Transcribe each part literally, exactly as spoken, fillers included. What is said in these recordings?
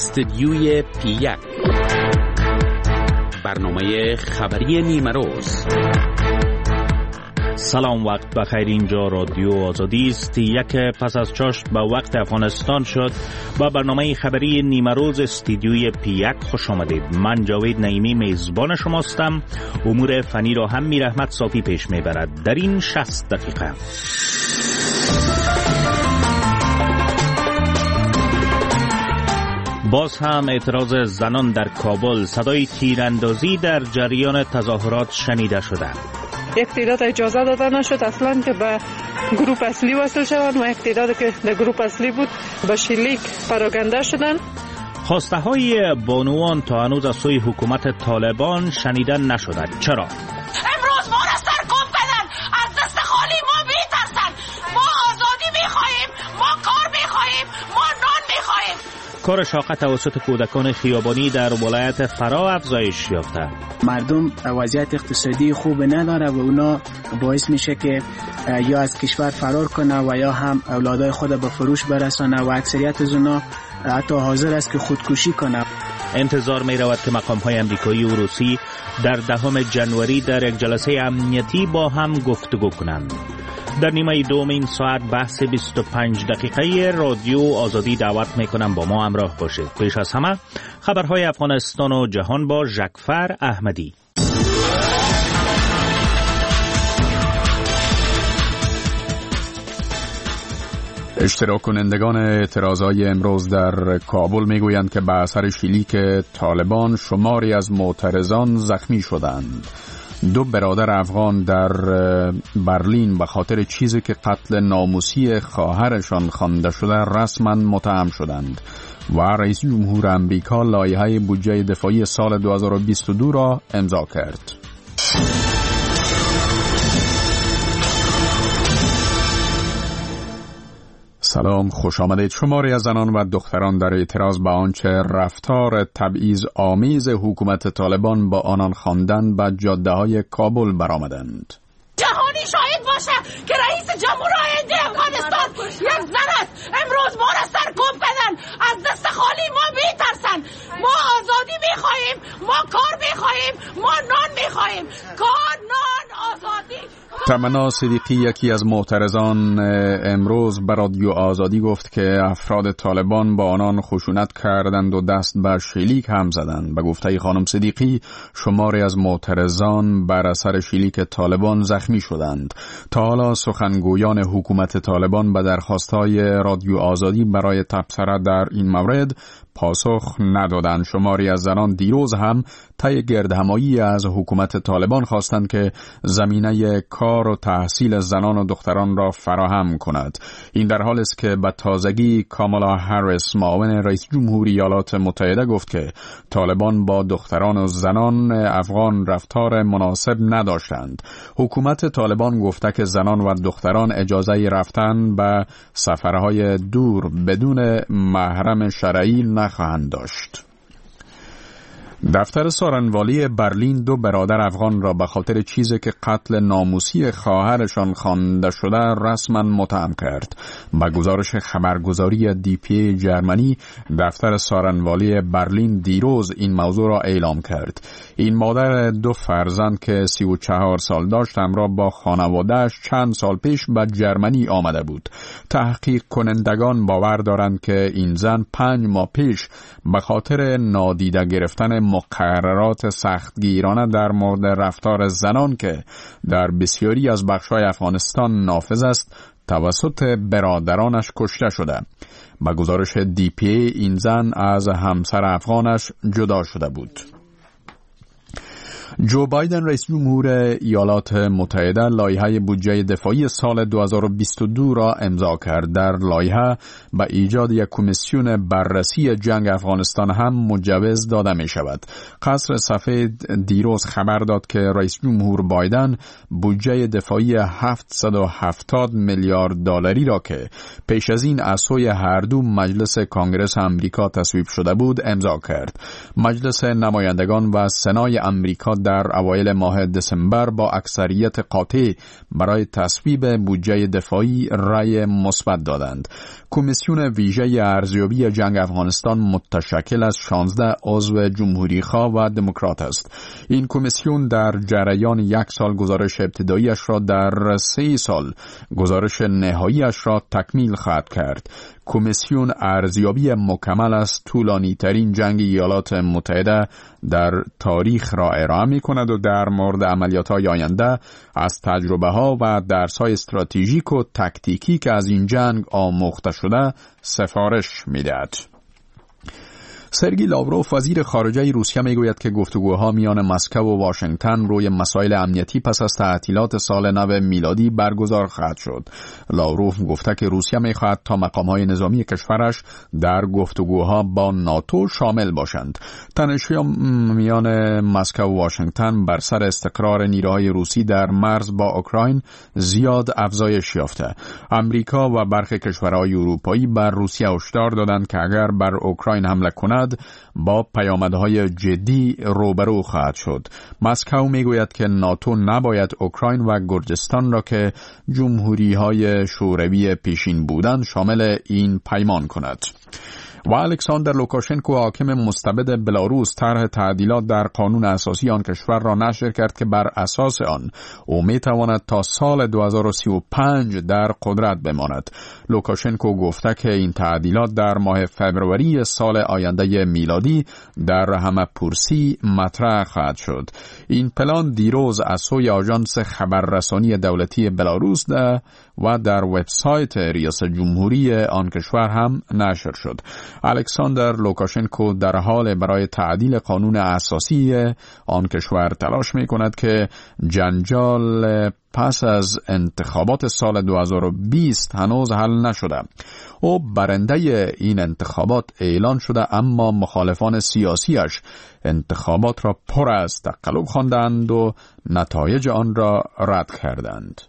استدیوی پی یک، برنامه خبری نیمروز. سلام، وقت بخیر. اینجا رادیو آزادی است. یک پس از چاشت به وقت افغانستان شد. با برنامه خبری نیمروز استدیوی پی یک خوش آمدید. من جاوید نعیمی میزبان شماستم. امور فنی را هم میر احمد صافی پیش میبرد در این شصت دقیقه. باز هم اعتراض زنان در کابل، صدای تیراندازی در جریان تظاهرات شنیده شده. یک تعداد اجازه داده نشد اصلا که به گروه اصلی وصل شوند و یک تعداد که در گروه اصلی بود به شلیک پراکنده شدن. خواسته های بانوان تا هنوز از سوی حکومت طالبان شنیده نشده. چرا؟ امروز ما را سرکوب کردن، از دست خالی ما میترسن. ما آزادی میخواهیم، ما کار میخواهیم، ما نان میخواهیم. کار شاقه توسط کودکان خیابانی در ولایت فرا افزایش یافته. مردم وضعیت اقتصادی خوب نداره و اونا باعث میشه که یا از کشور فرار کنه و یا هم اولادای خود به فروش برسانه و اکثریت از اونا حتی حاضر است که خودکشی کنه. انتظار می رود که مقام های امریکایی و روسی در دهم ژانویه در یک جلسه امنیتی با هم گفتگو کنند. در نیمه دوم این ساعت بحث بیست و پنج دقیقه رادیو آزادی دعوت میکنم با ما همراه باشید. پیش از همه خبرهای افغانستان و جهان با ژکفر احمدی. اشتراک کنندگان اعتراضای امروز در کابل میگویند که به اثر شلیک طالبان شماری از معترضان زخمی شدند. دو برادر افغان در برلین به خاطر چیزی که قتل ناموسی خواهرشان خوانده شده رسما متهم شدند و رئیس جمهور امریکا لایحه بودجه دفاعی سال دو هزار و بیست و دو را امضا کرد. سلام، خوش آمدید. شماری از زنان و دختران در اعتراض به آنچه رفتار تبعیض آمیز حکومت طالبان با آنان خواندن به جاده‌های کابل برآمدند. جهانی شاهد باشه که رئیس جمهور آینده افغانستان یک زن است. امروز ما را سرکوب کردن، از دست خالی ما میترسن. ما آزادی میخواهیم، ما کار میخواهیم، ما نان میخواهیم. کار، نان، آزادی. تمنا صدیقی یکی از معترضان امروز به رادیو آزادی گفت که افراد طالبان با آنان خشونت کردند و دست به شلیک هم زدند. به گفته خانم صدیقی شماری از معترضان بر اثر شلیک طالبان زخمی شدند. تا حالا سخنگویان حکومت طالبان به درخواست‌های رادیو آزادی برای تبصره در این مورد پاسخ ندادند. شماری از زنان دیروز هم طی گردهمایی از حکومت طالبان خواستند که زمینه کار و تحصیل زنان و دختران را فراهم کند. این در حالی است که به تازگی کامالا هریس معاون رئیس جمهور ایالات متحده گفت که طالبان با دختران و زنان افغان رفتار مناسب نداشتند. حکومت طالبان گفته که زنان و دختران اجازه رفتن به سفرهای دور بدون محرم شرعی نخواهند داشت. دفتر سارنوالی برلین دو برادر افغان را به خاطر چیزی که قتل ناموسی خواهرشان خوانده شده رسما متهم کرد. با گزارش خبرگزاری دی پی جرمنی، دفتر سارنوالی برلین دیروز این موضوع را اعلام کرد. این مادر دو فرزند که سی و چهار سال داشت همراه با خانواده‌اش چند سال پیش به جرمنی آمده بود. تحقیق کنندگان باور دارند که این زن پنج ماه پیش به خاطر نادیده گرفتن مقررات سختگیرانه در مورد رفتار زنان که در بسیاری از بخش‌های افغانستان نافذ است توسط برادرانش کشته شده. با گزارش دی پی این زن از همسر افغانش جدا شده بود. جو بایدن رئیس جمهور ایالات متحده لایحه بودجه دفاعی سال دو هزار و بیست و دو را امضا کرد. در لایحه به ایجاد یک کمیسیون بررسی جنگ افغانستان هم مجوز داده می شود. قصر سفید دیروز خبر داد که رئیس جمهور بایدن بودجه دفاعی هفتصد و هفتاد میلیارد دلاری را که پیش از این از سوی هر دو مجلس کانگرس آمریکا تصویب شده بود امضا کرد. مجلس نمایندگان و سنای آمریکا در اوایل ماه دسامبر با اکثریت قاطع برای تصویب بودجه دفاعی رأی مثبت دادند. کمیسیون ویژه ارزیابی جنگ افغانستان متشکل از شانزده عضو جمهوری‌خواه و دموکرات است. این کمیسیون در جریان یک سال گزارش ابتداییش را در سه سال گزارش نهاییش را تکمیل خواهد کرد. کمیسیون ارزیابی مکمل از طولانی ترین جنگ ایالات متحده در تاریخ را ارائه می کند و در مورد عملیات های آینده از تجربه ها و درس های استراتژیک و تکتیکی که از این جنگ آموخته شده سفارش می دهد. سرگئی لاوروف وزیر خارجه روسیه میگوید که گفتگوها میان مسکو و واشنگتن روی مسائل امنیتی پس از تعطیلات سال نو میلادی برگزار خواهد شد. لاوروف گفته که روسیه میخواهد تا مقامهای نظامی کشورش در گفتگوها با ناتو شامل باشند. تنش‌های میان مسکو و واشنگتن بر سر استقرار نیروهای روسی در مرز با اوکراین زیاد افزایش یافته. امریکا و برخی کشورهای اروپایی بر روسیه هشدار دادند که اگر بر اوکراین حمله کند با پیامدهای جدی روبرو خواهد شد. مسکو میگوید که ناتو نباید اوکراین و گرجستان را که جمهوری‌های شوروی پیشین بودند شامل این پیمان کند. و الکساندر لوکاشنکو حاکم مستبد بلاروس طرح تعدیلات در قانون اساسی آن کشور را نشر کرد که بر اساس آن او میتواند تا سال دو هزار و سی و پنج در قدرت بماند. لوکاشنکو گفته که این تعدیلات در ماه فوریه سال آینده میلادی در همه‌پرسی مطرح خواهد شد. این پلان دیروز از سوی آژانس خبررسانی دولتی بلاروس ده و در وبسایت ریاست جمهوری آن کشور هم نشر شد. الکساندر لوکاشنکو در حال برای تعدیل قانون اساسی آن کشور تلاش می کند که جنجال پس از انتخابات سال دو هزار و بیست هنوز حل نشده. او برنده این انتخابات اعلان شده، اما مخالفان سیاسیش انتخابات را پر از تقلب خواندند و نتایج آن را رد کردند.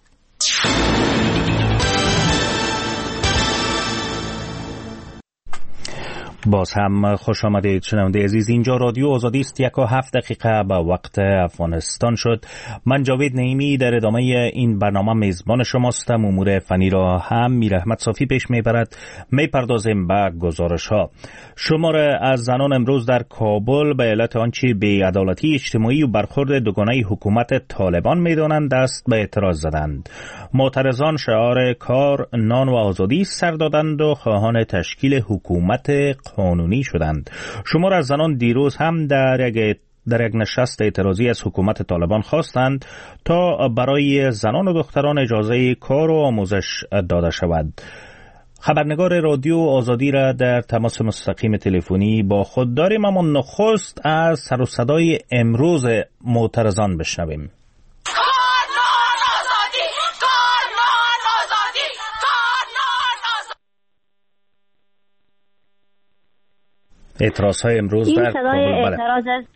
باز هم خوش آمدید شنونده عزیز. اینجا رادیو آزادی است. یک و هفت دقیقه به وقت افغانستان شد. من جاوید نعیمی در ادامه این برنامه میزبان شماستم. امور فنی را هم میر احمد صافی پیش میبرد. میپردازیم به گزارش ها. شماره از زنان امروز در کابل به علت آنچه بی‌عدالتی اجتماعی و برخورد دوگانه حکومت طالبان میدانند دست به اعتراض زدند. معترضان شعار کار، نان و آزادی سر دادند و خواهان تشکیل حکومت قانونی شدند. شمار از زنان دیروز هم در یک در یک نشست اعتراضی از حکومت طالبان خواستند تا برای زنان و دختران اجازه کار و آموزش داده شود. خبرنگار رادیو آزادی را در تماس مستقیم تلفنی با خود داریم، اما نخست از سر و صدای امروز معترضان بشنویم. اعتراض های امروز این در صدای اعتراض از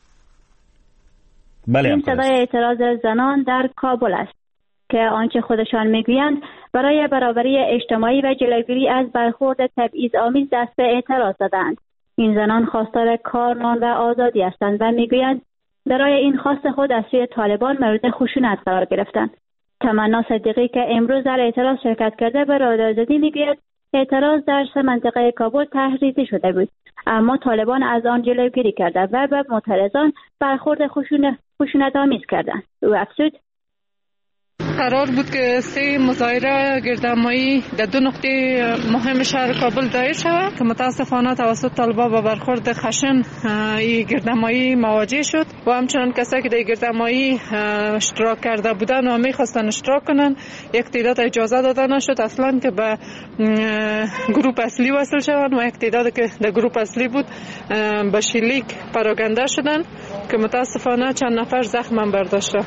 بله این صدای اعتراض زنان در کابل است که آنچه خودشان میگویند برای برابری اجتماعی و جلوگیری از برخورد تبعیض‌آمیز دست به اعتراض زدند. این زنان خواستار کار، نان و آزادی هستند و میگویند برای این خواست خود از سوی طالبان مورد خشونت قرار گرفتند. تمنا صدیقی که امروز در اعتراض شرکت کرده به رادیو آزادی میگوید اعتراض در سه منطقه کابل تحریزی شده بود، اما طالبان از آن جلوگیری کرده و به معترضان برخورد خشونت‌آمیز کردند. او افزود قرار بود که سه مظاهره گردهمایی در دو نقطه مهم شهر کابل دایر شود که متاسفانه توسط طالبان با برخورد خشن این گردهمایی مواجه شد و همچنان کسایی که در گردهمایی اشتراک کرده بودند و میخواستن اشتراک کنن یک تعداد اجازه داده نشد اصلا که به گروه اصلی وصل شوند و یک تعداد که در گروه اصلی بود به شلیک پراکنده شدن که متاسفانه چند نفر زخم هم برداشته.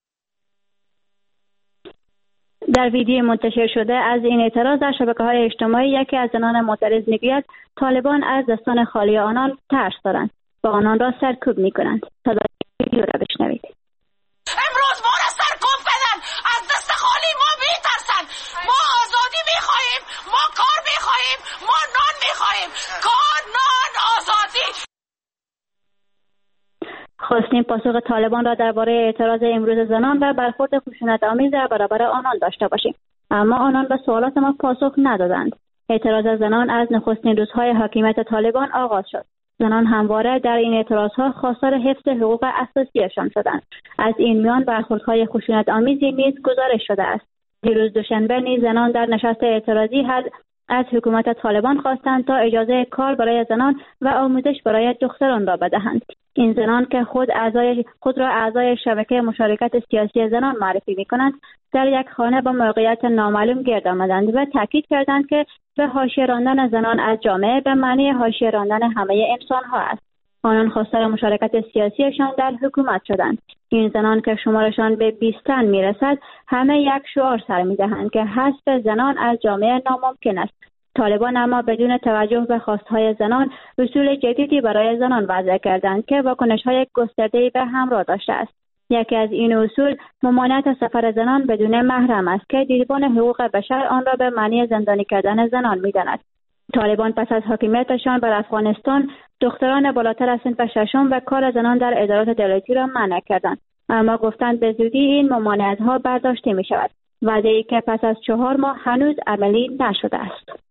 در ویدیو منتشر شده از این اعتراض در شبکه‌های اجتماعی یکی از زنان معترض میگوید طالبان از دستان خالی آنان ترس دارند و آنان را سرکوب میکنند. صدای ویدیو را بشنوید. امروز ما را سرکوب کردن، از دست خالی ما میترسن. ما آزادی میخواهیم، ما کار میخواهیم، ما نان میخواهیم. کار، نان، آزادی. خواستیم پاسخ طالبان را درباره اعتراض امروز زنان و برخورد خشونت‌آمیز در برابر آنان داشته باشیم، اما آنان به سوالات ما پاسخ ندادند. اعتراض زنان از نخستین روزهای حاکمیت طالبان آغاز شد. زنان همواره در این اعتراضها خواستار حفظ حقوق اساسیشان شدند. از این میان برخوردهای خشونت‌آمیزی نیز گزارش شده است. دیروز دوشنبه نیز زنان در نشست اعتراضی از حکومت طالبان خواستند تا اجازه کار برای زنان و آموزش برای دختران را بدهند. این زنان که خود اعضای خود را اعضای شبکه مشارکت سیاسی زنان معرفی می‌کنند، در یک خانه با موقعیت نامعلوم گرد آمدند و تاکید کردند که به حاشیه راندن زنان از جامعه به معنی حاشیه راندن همه انسان‌ها است. آنان خواستار مشارکت سیاسیشان در حکومت شدند. این زنان که شمارشان به بیست تن میرسد، همه یک شعار سر می‌دهند که حذف زنان از جامعه ناممکن است. طالبان اما بدون توجه به خواستهای زنان اصول جدیدی برای زنان وضع کردند که واکنش‌های گسترده‌ای به همراه داشته است. یکی از این اصول ممانعت سفر زنان بدون محرم است که دیدبان حقوق بشر آن را به معنی زندانی کردن زنان می‌داند. طالبان پس از حاکمیتشان بر افغانستان دختران بالاتر از صنف ششم و کار زنان در ادارات دولتی را منع کردند، اما گفتند به زودی این ممانعت‌ها برداشته می‌شود، وعده‌ای که پس از چهار ماه هنوز عملی نشده است.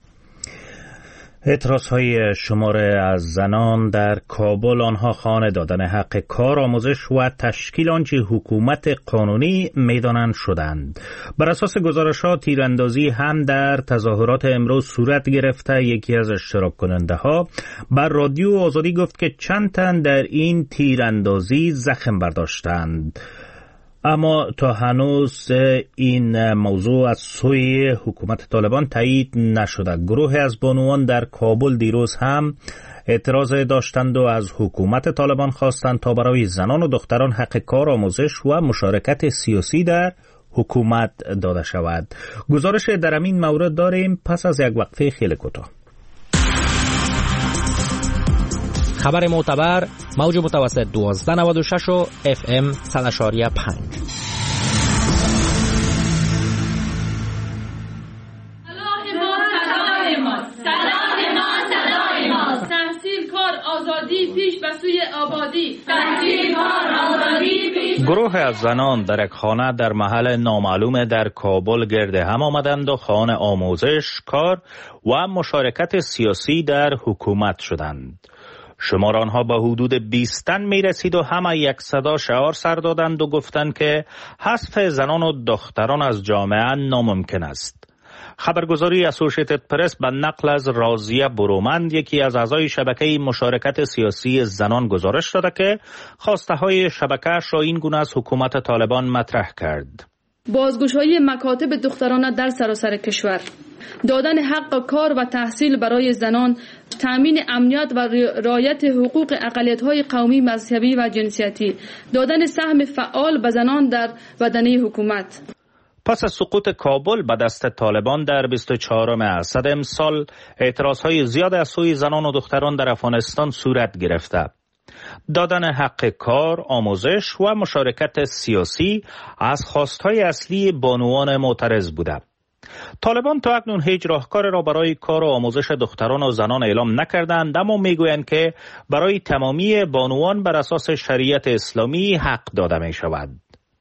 اعتراضهای شماره از زنان در کابل، آنها خانه دادن حق کار، آموزش و تشکیل آنچه حکومت قانونی میدانند شدند. بر اساس گزارش‌ها تیراندازی هم در تظاهرات امروز صورت گرفته. یکی از اشتراک کننده ها بر رادیو آزادی گفت که چند تن در این تیراندازی زخم برداشتند، اما تا هنوز این موضوع از سوی حکومت طالبان تایید نشده. گروه از بانوان در کابل دیروز هم اعتراض داشتند و از حکومت طالبان خواستند تا برای زنان و دختران حق کار، آموزش و مشارکت سیاسی در حکومت داده شود. گزارش در همین مورد داریم پس از یک وقفه خیلی کوتاه. خبر معتبر، موج متوسط دوازده نود و شش و اف ام صد و پنج. تحصیل، کار، آزادی، پیش به سوی آبادی. تحصیل، کار، آزادی، پیش. گروه از زنان در یک خانه در محل نامعلوم در کابل گرد هم آمدند و خواهان آموزش، کار و مشارکت سیاسی در حکومت شدند. شمار آنها به حدود بیست تن می رسید و همه یک صدا شعار سر دادند و گفتند که حذف زنان و دختران از جامعه ناممکن است. خبرگزاری اسوشیتد پرس به نقل از راضیه برومند، یکی از اعضای شبکه مشارکت سیاسی زنان، گزارش داده که خواسته های شبکه‌اش را این گونه از حکومت طالبان مطرح کرد. بازگشایی مکاتب دخترانه در سراسر کشور، دادن حق کار و تحصیل برای زنان، تامین امنیت و رعایت حقوق اقلیت‌های قومی، مذهبی و جنسیتی، دادن سهم فعال به زنان در بدنه حکومت. پس از سقوط کابل به دست طالبان در بیست و چهارم اسد امسال، اعتراضهای زیاد از سوی زنان و دختران در افغانستان صورت گرفته. دادن حق کار، آموزش و مشارکت سیاسی از خواستهای اصلی بانوان معترض بوده. طالبان تا اکنون هیچ راهکار را برای کار و آموزش دختران و زنان اعلام نکردند، اما میگویند که برای تمامی بانوان بر اساس شریعت اسلامی حق داده می شود.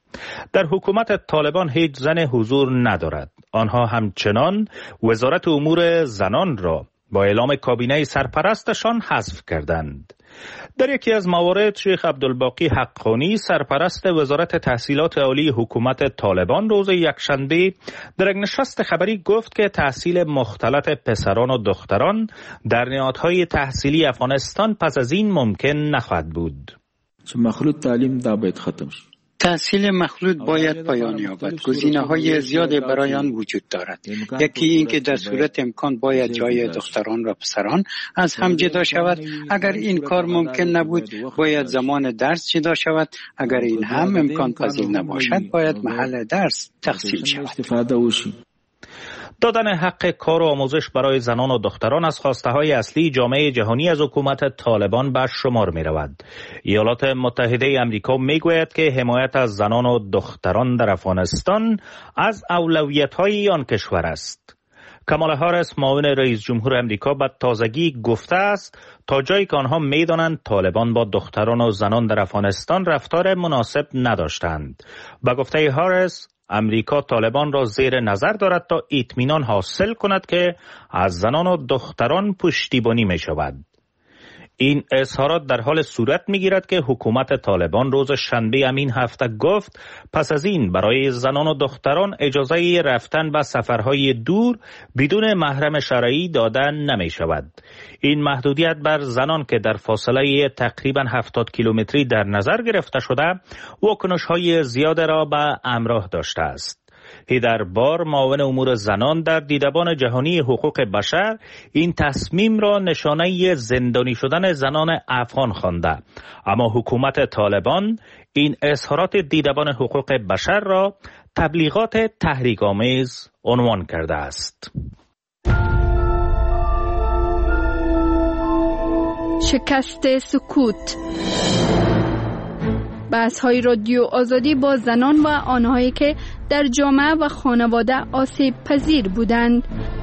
در حکومت طالبان هیچ زن حضور ندارد. آنها همچنان وزارت امور زنان را با اعلام کابینه سرپرستشان حذف کردند. در یکی از موارد شیخ عبدالباقی حقانی، سرپرست وزارت تحصیلات عالی حکومت طالبان، روز یکشنبه در یک نشست خبری گفت که تحصیل مختلط پسران و دختران در نهادهای تحصیلی افغانستان پس از این ممکن نخواهد بود. مخلوط تعلیم دا باید ختم شد. تحصیل مخلوط باید پایان یابد. گزینه‌های زیادی برای آن وجود دارد. یکی این که در صورت امکان باید جای دختران و پسران از هم جدا شود. اگر این کار ممکن نبود باید زمان درس جدا شود. اگر این هم امکان پذیر نباشد باید محل درس تقسیم شود. دادن حق کار و آموزش برای زنان و دختران از خواسته های اصلی جامعه جهانی از حکومت طالبان بر شمار می رود. ایالات متحده امریکا می گوید که حمایت از زنان و دختران در افغانستان از اولویت های آن کشور است. کامالا هاریس معاون رئیس جمهور امریکا به تازگی گفته است تا جایی که آنها می‌دانند طالبان با دختران و زنان در افغانستان رفتار مناسب نداشتند. با گفته هاریس امریکا طالبان را زیر نظر دارد تا اطمینان حاصل کند که از زنان و دختران پشتیبانی می شود. این اظهارات در حال صورت می گیرد که حکومت طالبان روز شنبه همین هفته گفت پس از این برای زنان و دختران اجازه رفتن به سفرهای دور بدون محرم شرعی داده نمی شود. این محدودیت بر زنان که در فاصله تقریبا هفتاد کیلومتری در نظر گرفته شده واکنش‌های زیاد را به همراه داشته است. هیدر بار معاون امور زنان در دیدبان جهانی حقوق بشر این تصمیم را نشانه زندانی شدن زنان افغان خوانده، اما حکومت طالبان این اظهارات دیدبان حقوق بشر را تبلیغات تحریک‌آمیز عنوان کرده است. شکست سکوت. بحث‌های رادیو آزادی با زنان و آنهایی که در جامعه و خانواده آسیب پذیر بودند.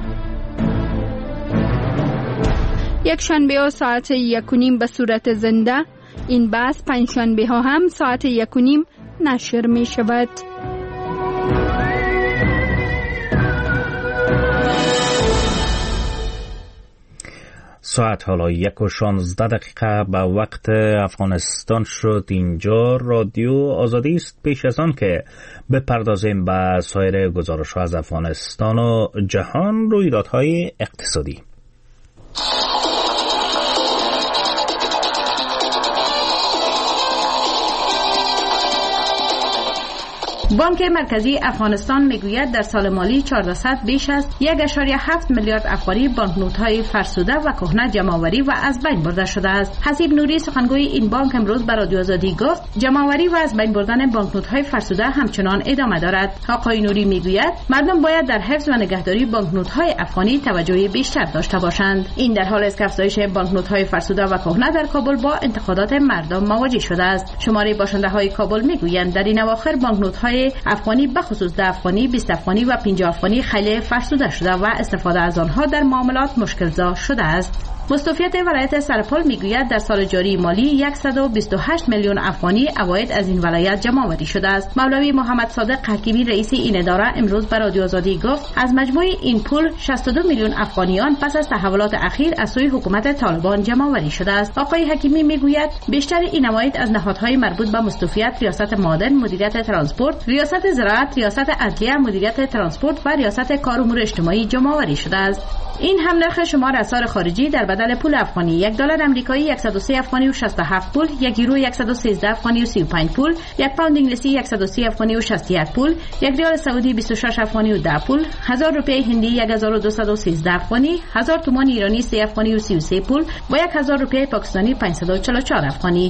یک شنبه ها ساعت یک و نیم به صورت زنده، این بحث پنج شنبه ها هم ساعت یک و نیم نشر می شود. ساعت حالا یک و شانزده دقیقه به وقت افغانستان شد. اینجا رادیو آزادی است. پیش از آن که بپردازیم به سایر گزارش‌ها از افغانستان و جهان، رویدادهای اقتصادی. بانک مرکزی افغانستان میگوید در سال مالی چهارصد بیش از یک و هفت میلیارد افغانی بانکنوت‌های فرسوده و کهنه جمع‌آوری و از بین برده شده است. حسیب نوری سخنگوی این بانک امروز به رادیو آزادی گفت جمع‌آوری و از بین بردن بانکنوت‌های فرسوده همچنان ادامه دارد. آقای نوری میگوید مردم باید در حفظ و نگهداری بانکنوت‌های افغانی توجه بیشتر داشته باشند. این در حالی است که افزایش بانکنوت‌های فرسوده و کهنه در کابل با انتقادات مردم مواجه شده است. شماره باشنده‌های کابل میگویند در این اواخر بانکنوت‌های افغانی به خصوص ده افغانی، بیست افغانی و پنجاه افغانی خیلی فرسوده شده و استفاده از آنها در معاملات مشکل‌زا شده است. مستوفیت ولایت سرپل میگوید در سال جاری مالی صد و بیست و هشت میلیون افغانی عواید از این ولایت جمع آوری شده است. مولوی محمد صادق حکیمی رئیس این اداره امروز به رادیو آزادی گفت از مجموع این پول شصت و دو میلیون افغانیان پس از تحولات اخیر از سوی حکومت طالبان جمع آوری شده است. آقای حکیمی میگوید بیشتر این عواید از نهادهای مربوط به مستوفیت، ریاست معادن، مدیریت ترانسپورت، ریاست زراعت، ریاست عدلیه، مدیریت ترانسپورت و ریاست کار امور اجتماعی جمع آوری شده است. این هم نرخ شمار اسعار خارجی در بدل پول افغانی: یک دلار آمریکایی صد و سه افغانی و شصت و هفت پول، یک یورو صد و سیزده افغانی و سی و پنج پول، یک پوند انگلیسی صد و سی افغانی و شصت و یک پول، یک ریال سعودی بیست و شش افغانی و ده پول، هزار روپیه هندی هزار و دویست و سیزده افغانی، هزار تومان ایرانی سه افغانی و سی و سه پول و یک هزار روپیه پاکستانی پانصد و چهل و چهار افغانی.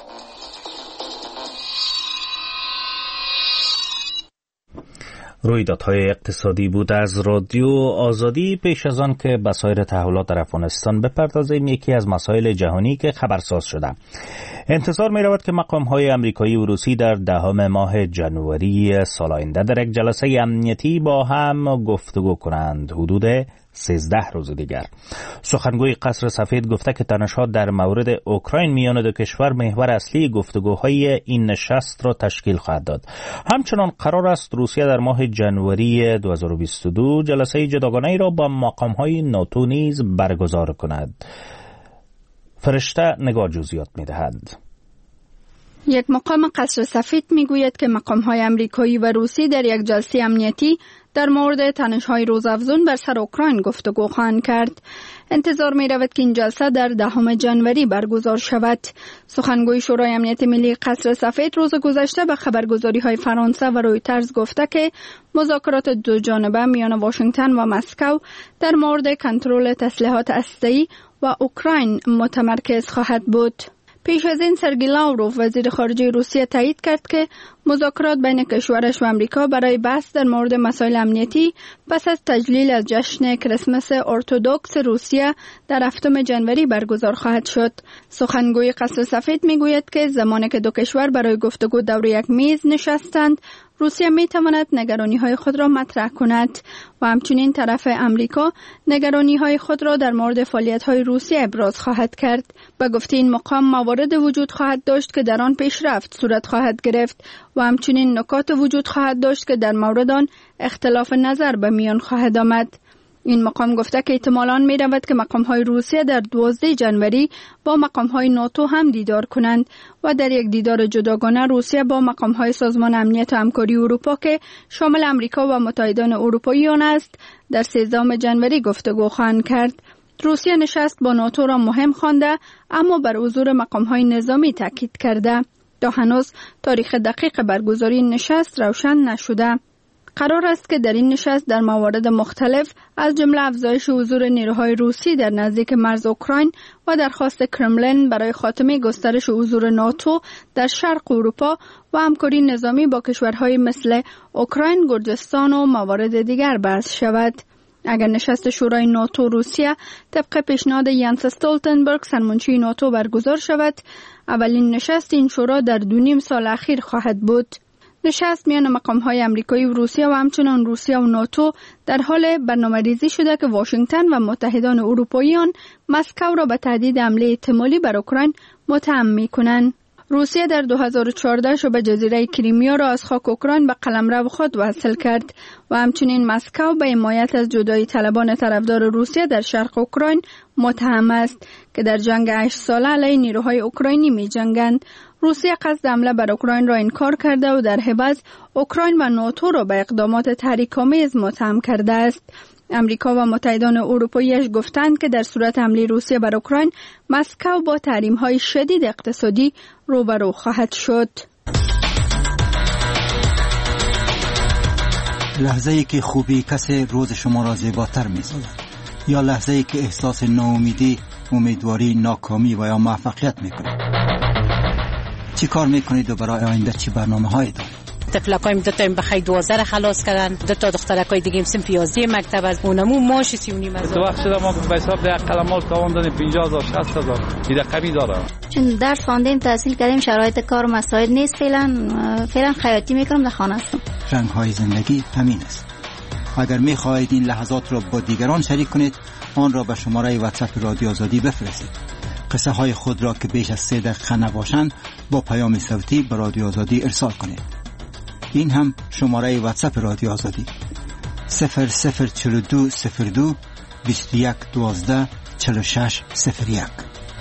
رویدادهای اقتصادی بود از رادیو آزادی. پیش از آن که به سایر تحولات در افغانستان بپردازیم، یکی از مسائل جهانی که خبرساز شده. انتظار می رود که مقام‌های آمریکایی و روسی در دهم ماه جنوری سال آینده در یک جلسه امنیتی با هم گفتگو کنند. حدود سیزده روز دیگر. سخنگوی قصر سفید گفته که تنش‌ها در مورد اوکراین میان دو کشور محور اصلی گفتگوهای این نشست را تشکیل خواهد داد. همچنان قرار است روسیه در ماه جنوری دو هزار و بیست و دو جلسه جداگانه‌ای را با مقام‌های ناتو نیز برگزار کند. فرشته نگار جزئیات می‌دهد. یک مقام قصر سفید میگوید که مقام‌های آمریکایی و روسی در یک جلسه امنیتی در مورد تنش‌های روزافزون بر سر اوکراین گفتگو خواهند کرد. انتظار می رود که این جلسه در دهم جنوری برگزار شود. سخنگوی شورای امنیت ملی قصر سفید روز گذشته به خبرگزاری‌های فرانسه و رویترز گفته که مذاکرات دو جانبه میان واشنگتن و مسکو در مورد کنترل تسلیحات هسته‌ای و اوکراین متمرکز خواهد بود. پیش از این سرگی لاوروف وزیر خارجه روسیه تایید کرد که مذاکرات بین کشورش و امریکا برای بحث در مورد مسائل امنیتی پس از تجلیل از جشن کریسمس ارتدوکس روسیه در هفتم ژانویه برگزار خواهد شد. سخنگوی قصر سفید میگوید که زمانی که دو کشور برای گفتگو دور یک میز نشستند، روسیه می تواند نگرانی های خود را مطرح کند و همچنین طرف امریکا نگرانی های خود را در مورد فعالیت های روسیه ابراز خواهد کرد. به گفته این مقام موارد وجود خواهد داشت که در آن پیشرفت صورت خواهد گرفت و همچنین نکات وجود خواهد داشت که در مورد آن اختلاف نظر به میان خواهد آمد. این مقام گفته که احتمالاً می رود که مقام های روسیه در دوازده ژانویه با مقام های ناتو هم دیدار کنند و در یک دیدار جداگانه روسیه با مقام های سازمان امنیت و همکاری اروپا که شامل امریکا و متحدان اروپایی آن است در سیزدهم ژانویه گفتگو خواهند کرد. روسیه نشست با ناتو را مهم خوانده اما بر حضور مقام های نظامی تاکید کرده. تا هنوز تاریخ دقیق برگزاری این نشست روشن نشده. قرار است که در این نشست در موارد مختلف از جمله افزایش حضور نیروهای روسی در نزدیک مرز اوکراین و درخواست کرملین برای خاتمه گسترش حضور ناتو در شرق اروپا و همکاری نظامی با کشورهای مثل اوکراین، گرجستان و موارد دیگر بحث شود. اگر نشست شورای ناتو روسیه طبق پیشنهاد ینس استولتنبرگ سرمنشی ناتو برگزار شود، اولین نشست این شورا در دو نیم سال اخیر خواهد بود. نشست میان مقام‌های آمریکایی و روسیه و همچنان روسیه و ناتو در حال برنامه‌ریزی شده که واشنگتن و متحدان اروپایی آن مسکو را به تهدید حمله احتمالی بر اوکراین متهم می‌کنند. روسیه در دو هزار و چهارده شبه جزیره کریمیا را از خاک اوکراین به قلمرو خود وصل کرد و همچنین مسکو به حمایت از جدایی طلبان طرفدار روسیه در شرق اوکراین متهم است که در جنگ هشت ساله علیه نیروهای اوکراینی می‌جنگند. روسیه قصد حمله بر اوکراین را انکار کرده و در عوض اوکراین و ناتو را به اقدامات تحریک‌آمیز متهم کرده است. امریکا و متحدان اروپاییش گفتند که در صورت حمله روسیه بر اوکراین مسکو با تحریم‌های شدید اقتصادی روبرو خواهد شد. لحظه‌ای که خوبی کسی روز شما را زیباتر می‌سازد یا لحظه‌ای که احساس ناامیدی، امیدواری، ناکامی و یا موفقیت می‌کنید. چی کار می‌کنید و برای آینده چی برنامه‌هایی دارید؟ طفلکایم دو تا بخیر دوازده را خلاص کردن، دو تا دخترکای دیگه صنف یازده مکتب از اونمو ماش سی و نیم هزار. تو وقت شده ما به حساب ده قلمال کاوان دادیم پنجاه هزار شصت هزار ایده کمی داره. چون درس خواندیم تحصیل کردیم شرایط کار مساعد نیست، فعلا فعلا خیاطی میکنم در خانه هستم. رنگ‌های زندگی همین است. اگر می‌خواهید این لحظات را با دیگران شریک کنید، آن را به شماره واتساپ رادیو آزادی بفرستید. قصه های خود را که بیش از سه دقیقه نباشند با پیام صوتی به رادیو آزادی ارسال کنید. این هم شماره واتساپ رادیو آزادی صفر صفر چهل و دو صفر دو بیست و یک دوازده چهل و شش صفر یک.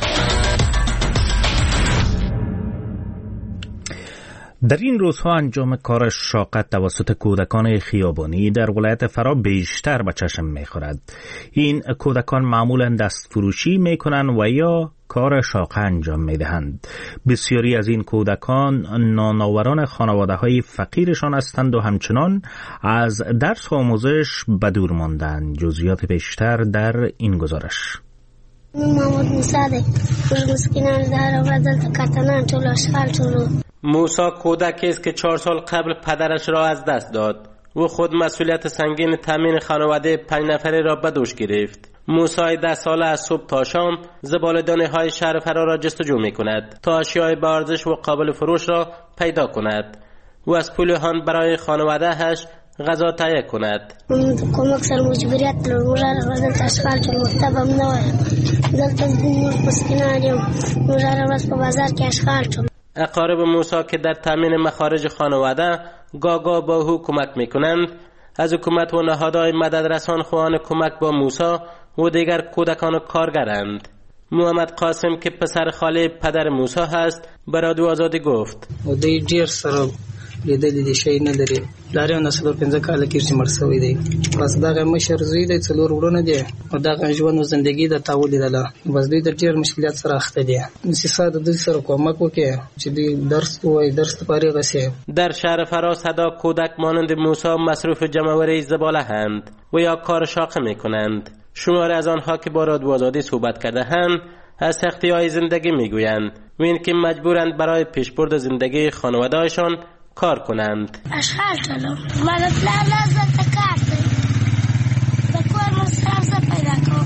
در این روزها انجام کار شاقت توسط کودکان خیابانی در ولایت فرا بیشتر به چشم می‌خورد. این کودکان معمولاً دست فروشی می‌کنند و یا کار شاقه انجام می‌دهند. بسیاری از این کودکان نانآوران خانواده‌های فقیرشان هستند و همچنان از درس و آموزش به دور ماندند. جزئیات بیشتر در این گزارش. محمد موسی ده مسکینان دار و بدل کاتنان طول اشغال طول. موسی کودکی است که چهار سال قبل پدرش را از دست داد. او خود مسئولیت سنگین تامین خانواده پنج نفره را به دوش گرفت. موسی ده ساله از صبح تا شام زباله‌دانی های شهر فرا را جستجو می کند تا اشیای با ارزش و قابل فروش را پیدا کند و از پول آن برای خانواده‌اش غذا تهیه کند. کمک سر مجبوریت لرموجا بدل اشغال چون مکتبم نوه دلتا مسکینانیم موجا را بس په بازار کې اشغال چون. اقارب موسی که در تامین مخارج خانواده گاگا با او کمک میکنند، از حکومت و نهادهای مددرسان خواهان کمک با موسی و دیگر کودکان کارگرند. محمد قاسم که پسر خاله پدر موسی هست به رادیو آزادی گفت و دی ډیر سره لیدل دي شي نه لري لاره نه څلور پنځه کال کې چې مرسوي دی بس دا مشر زوی دی څلور ورونه دي او دا ژوند زندگی د تاول دي بس دوی د ډیر مشکلات سره اخته دي نسیسا د دوی سره کومک وکړي چې دوی درس وای درس لپاره غسه. در شهر فرا صدا کودک مانند موسی مصروف جمع‌آوری زباله هستند و یا کار شاقه میکنند. شماری از آنها که با رادیو آزادی صحبت کرده اند از سختی‌های زندگی میگویند و اینکه مجبورند برای پیشبرد زندگی خانواده‌شان کار کنند. اشغال کلم من پلان لازم تکار دی دکور مصرف ز پیدا کو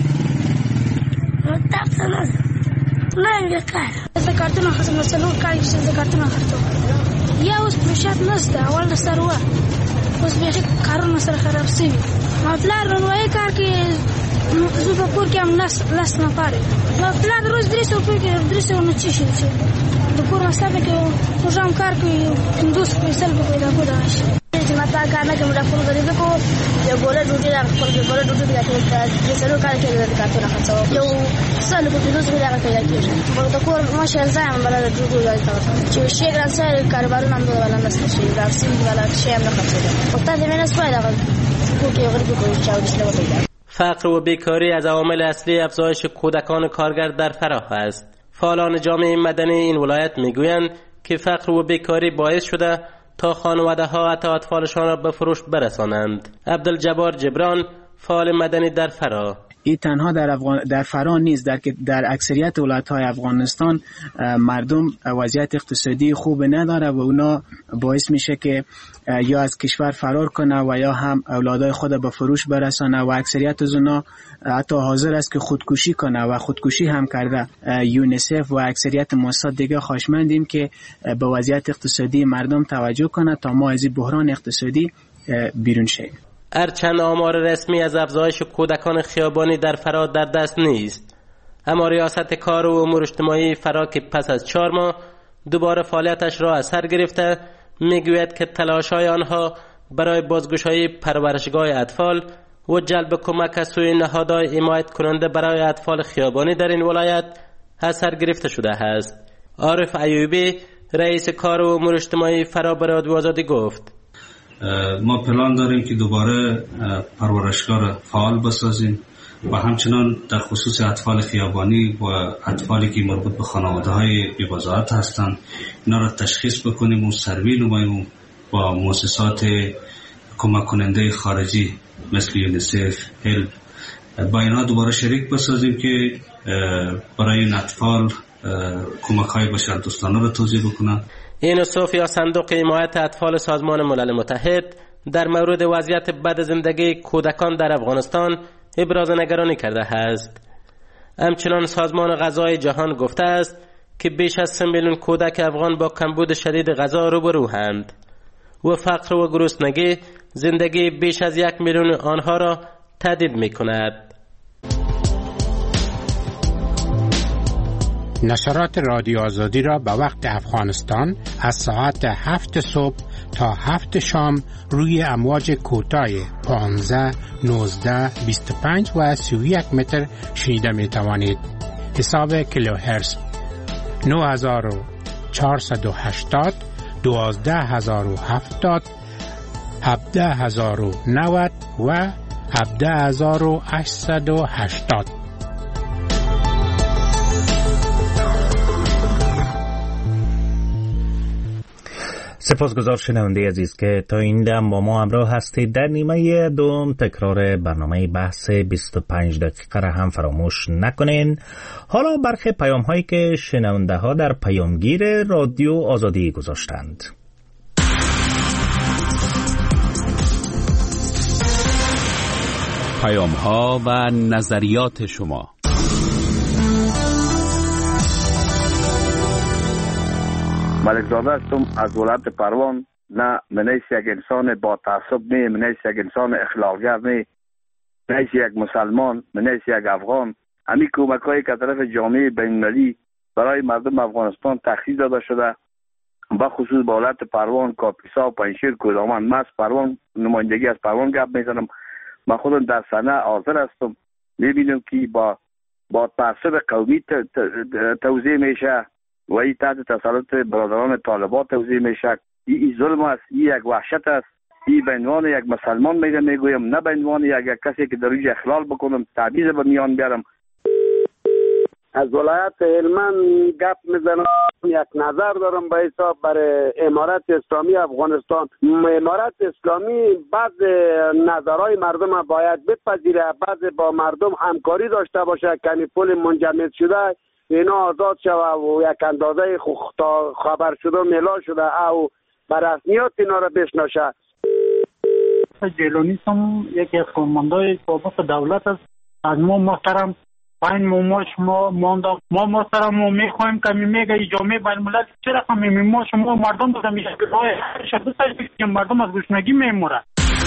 مطلب نه نه کار از کارتون خصم مسلو کاری از کارتون خرطو یا اوس پرشات نسته اول نستروا اوس به کارونه سره خراب شي ما پلان روای کار کې زو په کور کې هم لاس لاس نه پاره ما پلان روز درې سو په کې درې سو نه چی شي د کور مسافه کې موږ هم کار کوي اندوس په سل په پیدا کوله چې ما تا کار نه کوم را کول غوډه کو یو ګوله ډوډۍ را خپل ګوله ډوډۍ دا ټول د سلو کار کې د کارتونه خرڅو یو سل په دوس غوډه را پیدا کیږي په د کور ماشه ځم بل د ډوډۍ راځي چې شي ګران سره کاروبارونه هم ولا نسته شي راځي ولا شي هم نه خرڅو او تا دې نه سپایدا کو کې غوډه کو چاو دشله وځي. فقر و بیکاری از عوامل اصلی افزایش کودکان کارگر در فراه است. فعالان جامعه مدنی این ولایت میگویند که فقر و بیکاری باعث شده تا خانواده ها حتی اطفالشان را به فروش برسانند. عبدالجبار جبران، فعال مدنی در فراه: این تنها در افغان در فراه نیست، در در اکثریت ولایت‌های افغانستان مردم وضعیت اقتصادی خوب نداره و اونا باعث میشه که یا از کشور فرار کنه و یا هم اولادای خود به فروش برسانه و اکثریت از اونا حتی حاضر است که خودکشی کنه و خودکشی هم کرده. یونیسف و اکثریت مؤسسات دیگه خواهشمندیم که به وضعیت اقتصادی مردم توجه کنه تا ما از این بحران اقتصادی بیرون شیم. هرچند آمار رسمی از افزایش کودکان خیابانی در فراه در دست نیست، اما ریاست کار و امور اجتماعی فراه که پس از چهار ماه دوباره فعالیتش را از سر گرفته میگوید که تلاش‌های آنها برای بازگشایی پرورشگاه اطفال و جلب کمک از سوی نهادهای حمایت کننده برای اطفال خیابانی در این ولایت از سر گرفته شده است. عارف ایوبی، رئیس کار و امور اجتماعی فراه به رادیو آزادی گفت: ما پلان داریم که دوباره پرورشگاه را فعال بسازیم و همچنان در خصوص اطفال خیابانی و اطفالی که مربوط به خانواده‌های بی‌وضاحت هستند اینا را تشخیص بکنیم و سروی نماییم با مؤسسات کمک کننده خارجی مثل یونیسف، هلپ با اینها دوباره شریک بسازیم که برای این اطفال کمک‌های بشردوستانه را توزیع بکنن. یونیسف یا صندوق حمایت اطفال سازمان ملل متحد در مورد وضعیت بد زندگی کودکان در افغانستان ابراز نگرانی کرده است. همچنان سازمان غذای جهان گفته است که بیش از سه میلیون کودک افغان با کمبود شدید غذا روبروند و فقر و گرسنگی زندگی بیش از یک میلیون آنها را تهدید می‌کند. نشرات رادیو آزادی را به وقت افغانستان از ساعت هفت صبح تا هفت شام روی امواج کوتاه پانزده، نوزده، بیست و پنج و سی و یک متر شنیده می توانید. حساب کیلوهرتز نه هزار و چهارصد و هشتاد، دوازده هزار و هفتاد، هفده هزار و نود و هفده هزار و هشتصد و هشتاد. سپاسگزار شنونده عزیز که تا این دم با ما همراه هستید. در نیمه دوم تکرار برنامه بحث بیست و پنج دقیقه را هم فراموش نکنین. حالا برخی پیام هایی که شنونده ها در پیامگیر رادیو آزادی گذاشتند. پیام ها و نظریات شما. ملک زاده هستم از ولایت پروان. نه منیست یک انسان با تعصب نه، منیست یک انسان اخلاقگر نه، منیست یک مسلمان، منیست یک افغان. همین کمک هایی که طرف جامعه بین‌المللی برای مردم افغانستان تخصیص داده شده، با خصوص با ولایت پروان، کاپیسا، پنجشیر، کودمان. من از پروان نمایندگی از پروان گپ میزنم. من خودم در صحنه حاضر هستم. میبینم که با با تعصب قومی توزیع میشه و این تحت تسلط برادران طالبان توزیع میشه. این ظلم است، این یک وحشت است. این به عنوان یک مسلمان میگم میگویم، نه به عنوان یک کسی که در اینجا اخلال بکنم، تعویض به میان بیارم. از ولایت هلمند گپ میزنم. یک نظر دارم به حساب برای امارت اسلامی افغانستان. امارت اسلامی بعض نظرهای مردم باید بپذیره، بعض با مردم همکاری داشته باشه که پول منجمد شده اینا آزاد شوه و یک اندازه خبر شده ملا شده او و رسمیات اینا را بشناسه. جیلانی هم یکی از کارمندای سابق دولت است. از ما محترم پایین ما شما مانده ما محترم ما میخوایم که میگه جامعه بین الملل چرا هم ما شما مردم بودم میشه که راه شده که مردم از گشنگی میمورن.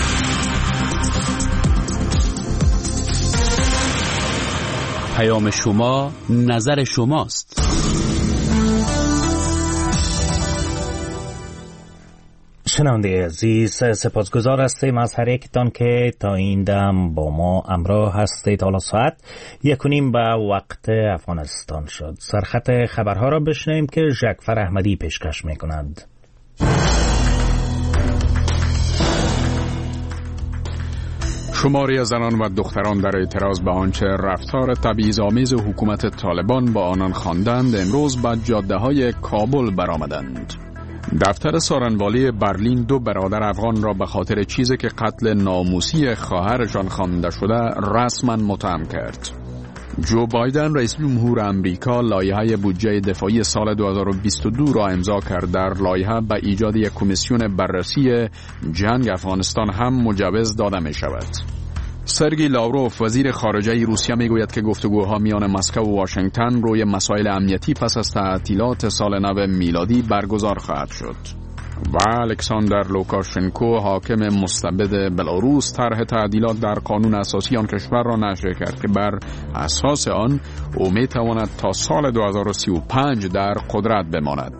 پیام شما نظر شماست. شنونده عزیز، سپاسگزار هستیم از هر یکتان که تا این دم با ما همراه هستید. حالا ساعت یک و نیم به وقت افغانستان شد. سرخط خبرها را بشنویم که ژکفر احمدی پیشکش میکنند. شماری از زنان و دختران در اعتراض به آنچه رفتار تبعیض‌آمیز حکومت طالبان با آنان خواندند امروز به جاده‌های کابل برآمدند. دفتر سارنوالی برلین دو برادر افغان را به خاطر چیزی که قتل ناموسی خواهرشان خوانده شده رسما متهم کرد. جو بایدن رئیس جمهور امریکا لایحه بودجه دفاعی سال دو هزار و بیست و دو را امضا کرد. در لایحه به ایجاد یک کمیسیون بررسی جنگ افغانستان هم مجوز داده می شود. سرگئی لاوروف وزیر خارجه روسیه می گوید که گفتگوها میان مسکو و واشنگتن روی مسائل امنیتی پس از تعطیلات سال نو میلادی برگزار خواهد شد. و الکساندر لوکاشنکو حاکم مستبد بلاروس طرح تعدیلات در قانون اساسی آن کشور را نشر کرد که بر اساس آن او می تواند تا سال دو هزار و سی و پنج در قدرت بماند.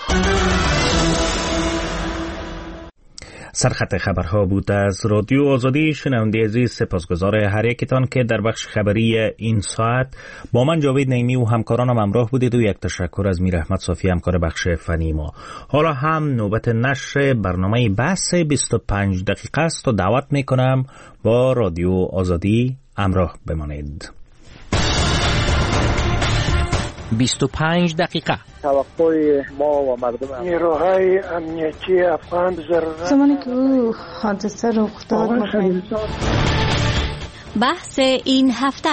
سرخط خبرها بود از رادیو آزادی. شنونده عزیز، سپاسگزار هر یکتان که در بخش خبری این ساعت با من جاوید نعیمی و همکارانم همراه بودید و یک تشکر از میر احمد صافی همکار بخش فنی ما. حالا هم نوبت نشر برنامه بحث بیست و پنج دقیقه است و دعوت میکنم با رادیو آزادی همراه بمانید. بیست و پنج دقیقه توقع ما و مردم نیروهای امنیتی افغان ضرورت زمانی که او حادثه رخ داد بحث این هفته.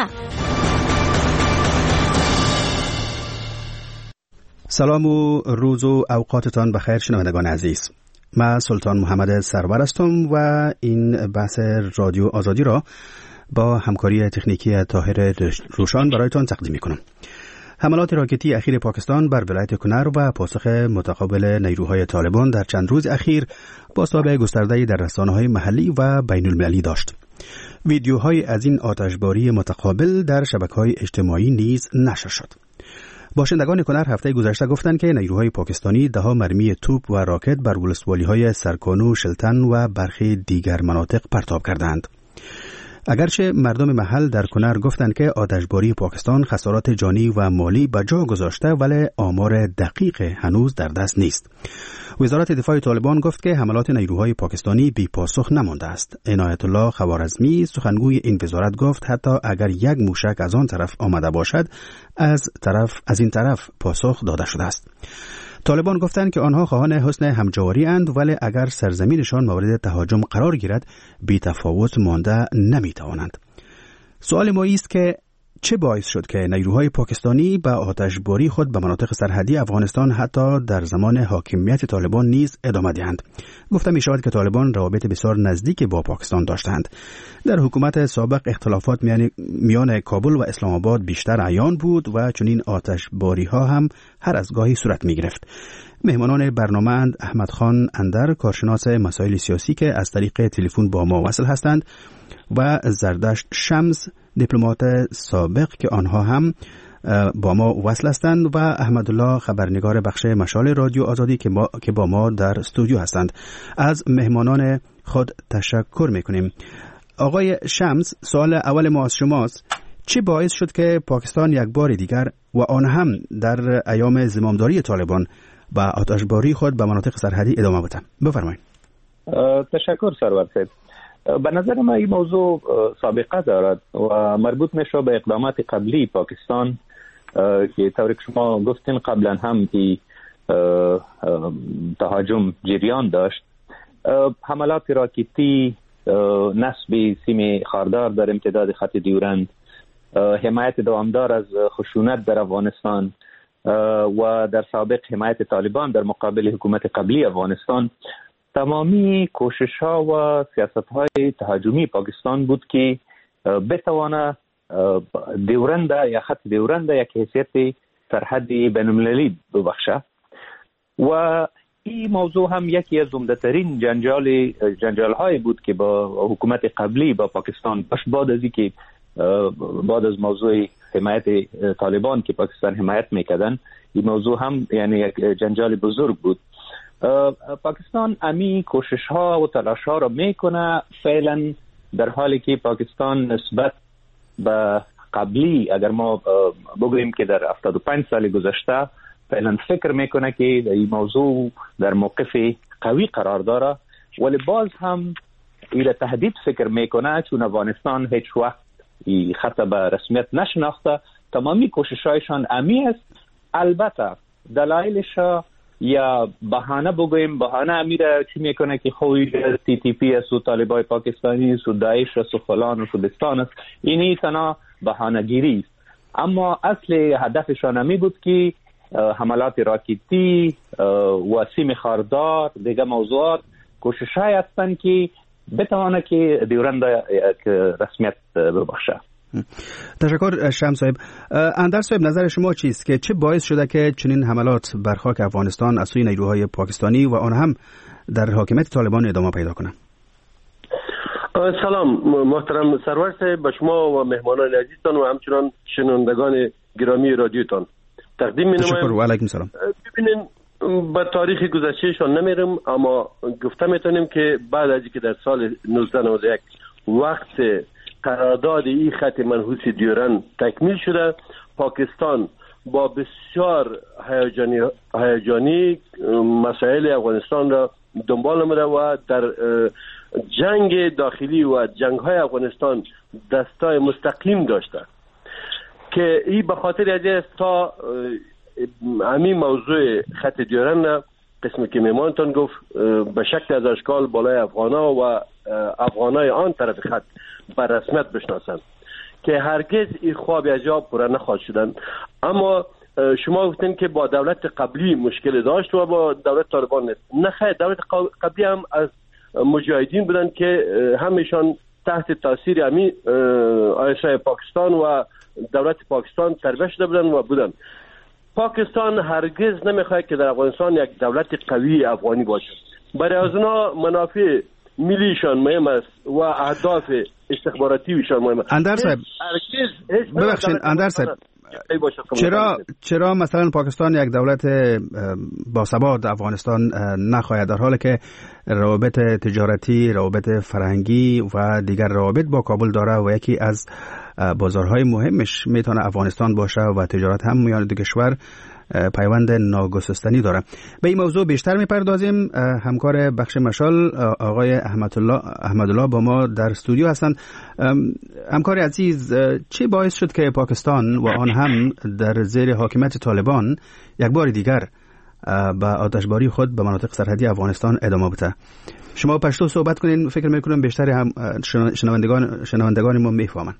سلام و روز و اوقاتتان بخیر شنوندگان عزیز. من سلطان محمد سرور هستم و این بحث رادیو آزادی را با همکاری تکنیکی طاهر روشان برایتان تقدیم می‌کنم. حملات راکتی اخیر پاکستان بر ولایت کنر و پاسخ متقابل نیروهای طالبان در چند روز اخیر بازتاب گسترده‌ای در رسانه‌های محلی و بین‌المللی داشت. ویدیوهای از این آتشباری متقابل در شبکه‌های اجتماعی نیز نشر شد. باشندگان کنر هفته گذشته گفتند که نیروهای پاکستانی ده‌ها مرمی توپ و راکت بر ولسوالی‌های سرکانو، شلتن و برخی دیگر مناطق پرتاب کردند. اگرچه مردم محل در کنر گفتند که آتشباری پاکستان خسارات جانی و مالی به جا گذاشته ولی آمار دقیق هنوز در دست نیست. وزارت دفاع طالبان گفت که حملات نیروهای پاکستانی بی پاسخ نمانده است. عنایت الله خوارزمی سخنگوی این وزارت گفت حتی اگر یک موشک از آن طرف آمده باشد از طرف از این طرف پاسخ داده شده است. طالبان گفتند که آنها خواهان حسن همجواری اند ولی اگر سرزمینشان مورد تهاجم قرار گیرد بی تفاوت مانده نمی توانند. سوال ما است که چه باعث شد که نیروهای پاکستانی به آتشباری خود به مناطق سرحدی افغانستان حتی در زمان حاکمیت طالبان نیز ادامه دهند؟ گفته می شود که طالبان روابط بسیار نزدیک با پاکستان داشتند. در حکومت سابق اختلافات میان, میان کابل و اسلام آباد بیشتر عیان بود و چنین آتشباری ها هم هر از گاهی صورت می گرفت. مهمانان برنامه اند احمد خان اندر، کارشناس مسائل سیاسی که از طریق تلفن با ما وصل هستند، و زردشت شمس، دیپلمات سابق که آنها هم با ما وصل هستند، و احمدالله خبرنگار بخش مشال رادیو آزادی که, با... که با ما در استودیو هستند. از مهمانان خود تشکر میکنیم. آقای شمس، سوال اول ما از شماست. چه باعث شد که پاکستان یک بار دیگر و آن هم در ایام زمامداری طالبان با آتشباری خود به مناطق سرحدی ادامه بده؟ بفرمایید. تشکر سرور صاحب. به نظر من این موضوع سابقه دارد و مربوط میشه به اقدامات قبلی پاکستان که طوری که شما گفتین قبلا هم این تهاجم جریان داشت. حملات راکتی، نصب سیم خاردار در امتداد خط دیورند، حمایت دوامدار از خشونت در افغانستان و در سابق حمایت طالبان در مقابل حکومت قبلی افغانستان، تمامی کوشش ها و سیاست های تهاجمی پاکستان بود که بتوانه دیورنده یا خط دیورنده یک حیثیت سرحد بین المللی ببخشه. و این موضوع هم یکی از عمده‌ترین جنجال جنجال های بود که با حکومت قبلی با پاکستان باش بعد از اینکه بعد از موضوع حمایت طالبان که پاکستان حمایت میکردن، این موضوع هم یعنی یک جنجال بزرگ بود. پاکستان امی کوشش ها و تلاش ها را میکنه فعلا، در حالی که پاکستان نسبت به قبلی اگر ما بگوییم که در هفتاد و پنج سال گذشته فعلا فکر میکنه که این موضوع در موقف قوی قرار داره، ولی باز هم این تهدید فکر میکنه چون افغانستان هیچ وقت این خط به رسمیت نشناخته. تمامی کوشش هایشان امی است. البته دلایلش یا بهانه بگوییم بهانه امیره چی میکنه که خوی تی تی پی است و طالبای پاکستانی است و داعش است و فلان و شدستان است، اینی تنها بهانه گیری است. اما اصل هدفشان امی بود که حملات راکتی و سیم خاردار دیگه موضوعات کوشش های هستند که بتوانه که دیورند رسمیت ببخشه. تشکر شمس صاحب. اندر صاحب، نظر شما چیست که چه باعث شده که چنین حملات بر خاک افغانستان از سوی نیروهای پاکستانی و آن هم در حاکمیت طالبان ادامه پیدا کنند؟ سلام محترم سرور صاحب، به شما و مهمانان عزیزتان و همچنان شنوندگان گرامی رادیوتان تقدیم می نمایم. تشکر و علیکم سلام. ببینین به تاریخ گذشتهشان نمیرم، اما گفته میتونیم که بعد از اینکه در سال نوزده نود و یک وقت قرارداد این خط منحوس دیورند تکمیل شده، پاکستان با بسیار هیجانی هیجانی مسائل افغانستان را دنبال نموده و در جنگ داخلی و جنگ های افغانستان دستای مستقیم داشته که این به خاطر از است تا همین موضوع خط دیورند قسمی که میمانتان گفت به شکل از اشکال بالای افغانا و افغانای آن طرف خط بر رسمیت بشناسند که هرگز این خواب از جا پوره نخواهد شدن. اما شما گفتین که با دولت قبلی مشکل داشت و با دولت طالبان نیست. نه خیر، دولت قبلی هم از مجاهدین بودن که همیشان تحت تاثیر امی آیسای پاکستان و دولت پاکستان تربیت شده بودن و بودن. پاکستان هرگز نمیخواد که در افغانستان یک دولت قوی افغانی باشه. برای از اونا منافع ملیشان مهم است و اهداف استخباراتیشان مهم است. اندر صاحب ببخشید اندر صاحب، چرا چرا مثلا پاکستان یک دولت باثبات افغانستان نخواهد، در حالی که روابط تجارتی، روابط فرهنگی و دیگر روابط با کابل داره و یکی از بازارهای مهمش میتونه افغانستان باشه و تجارت هم میان دو کشور پیوند ناگسستنی داره. به این موضوع بیشتر میپردازیم. همکار بخش مشال آقای احمدالله احمدالله با ما در استودیو هستند. همکار عزیز، چه باعث شد که پاکستان و آن هم در زیر حاکمیت طالبان یک بار دیگر به آتشباری خود به مناطق سرحدی افغانستان ادامه بده؟ شما پشتو صحبت کنین، فکر میکنم بیشتر هم شنوندگان شنوندگان ما میفهمن.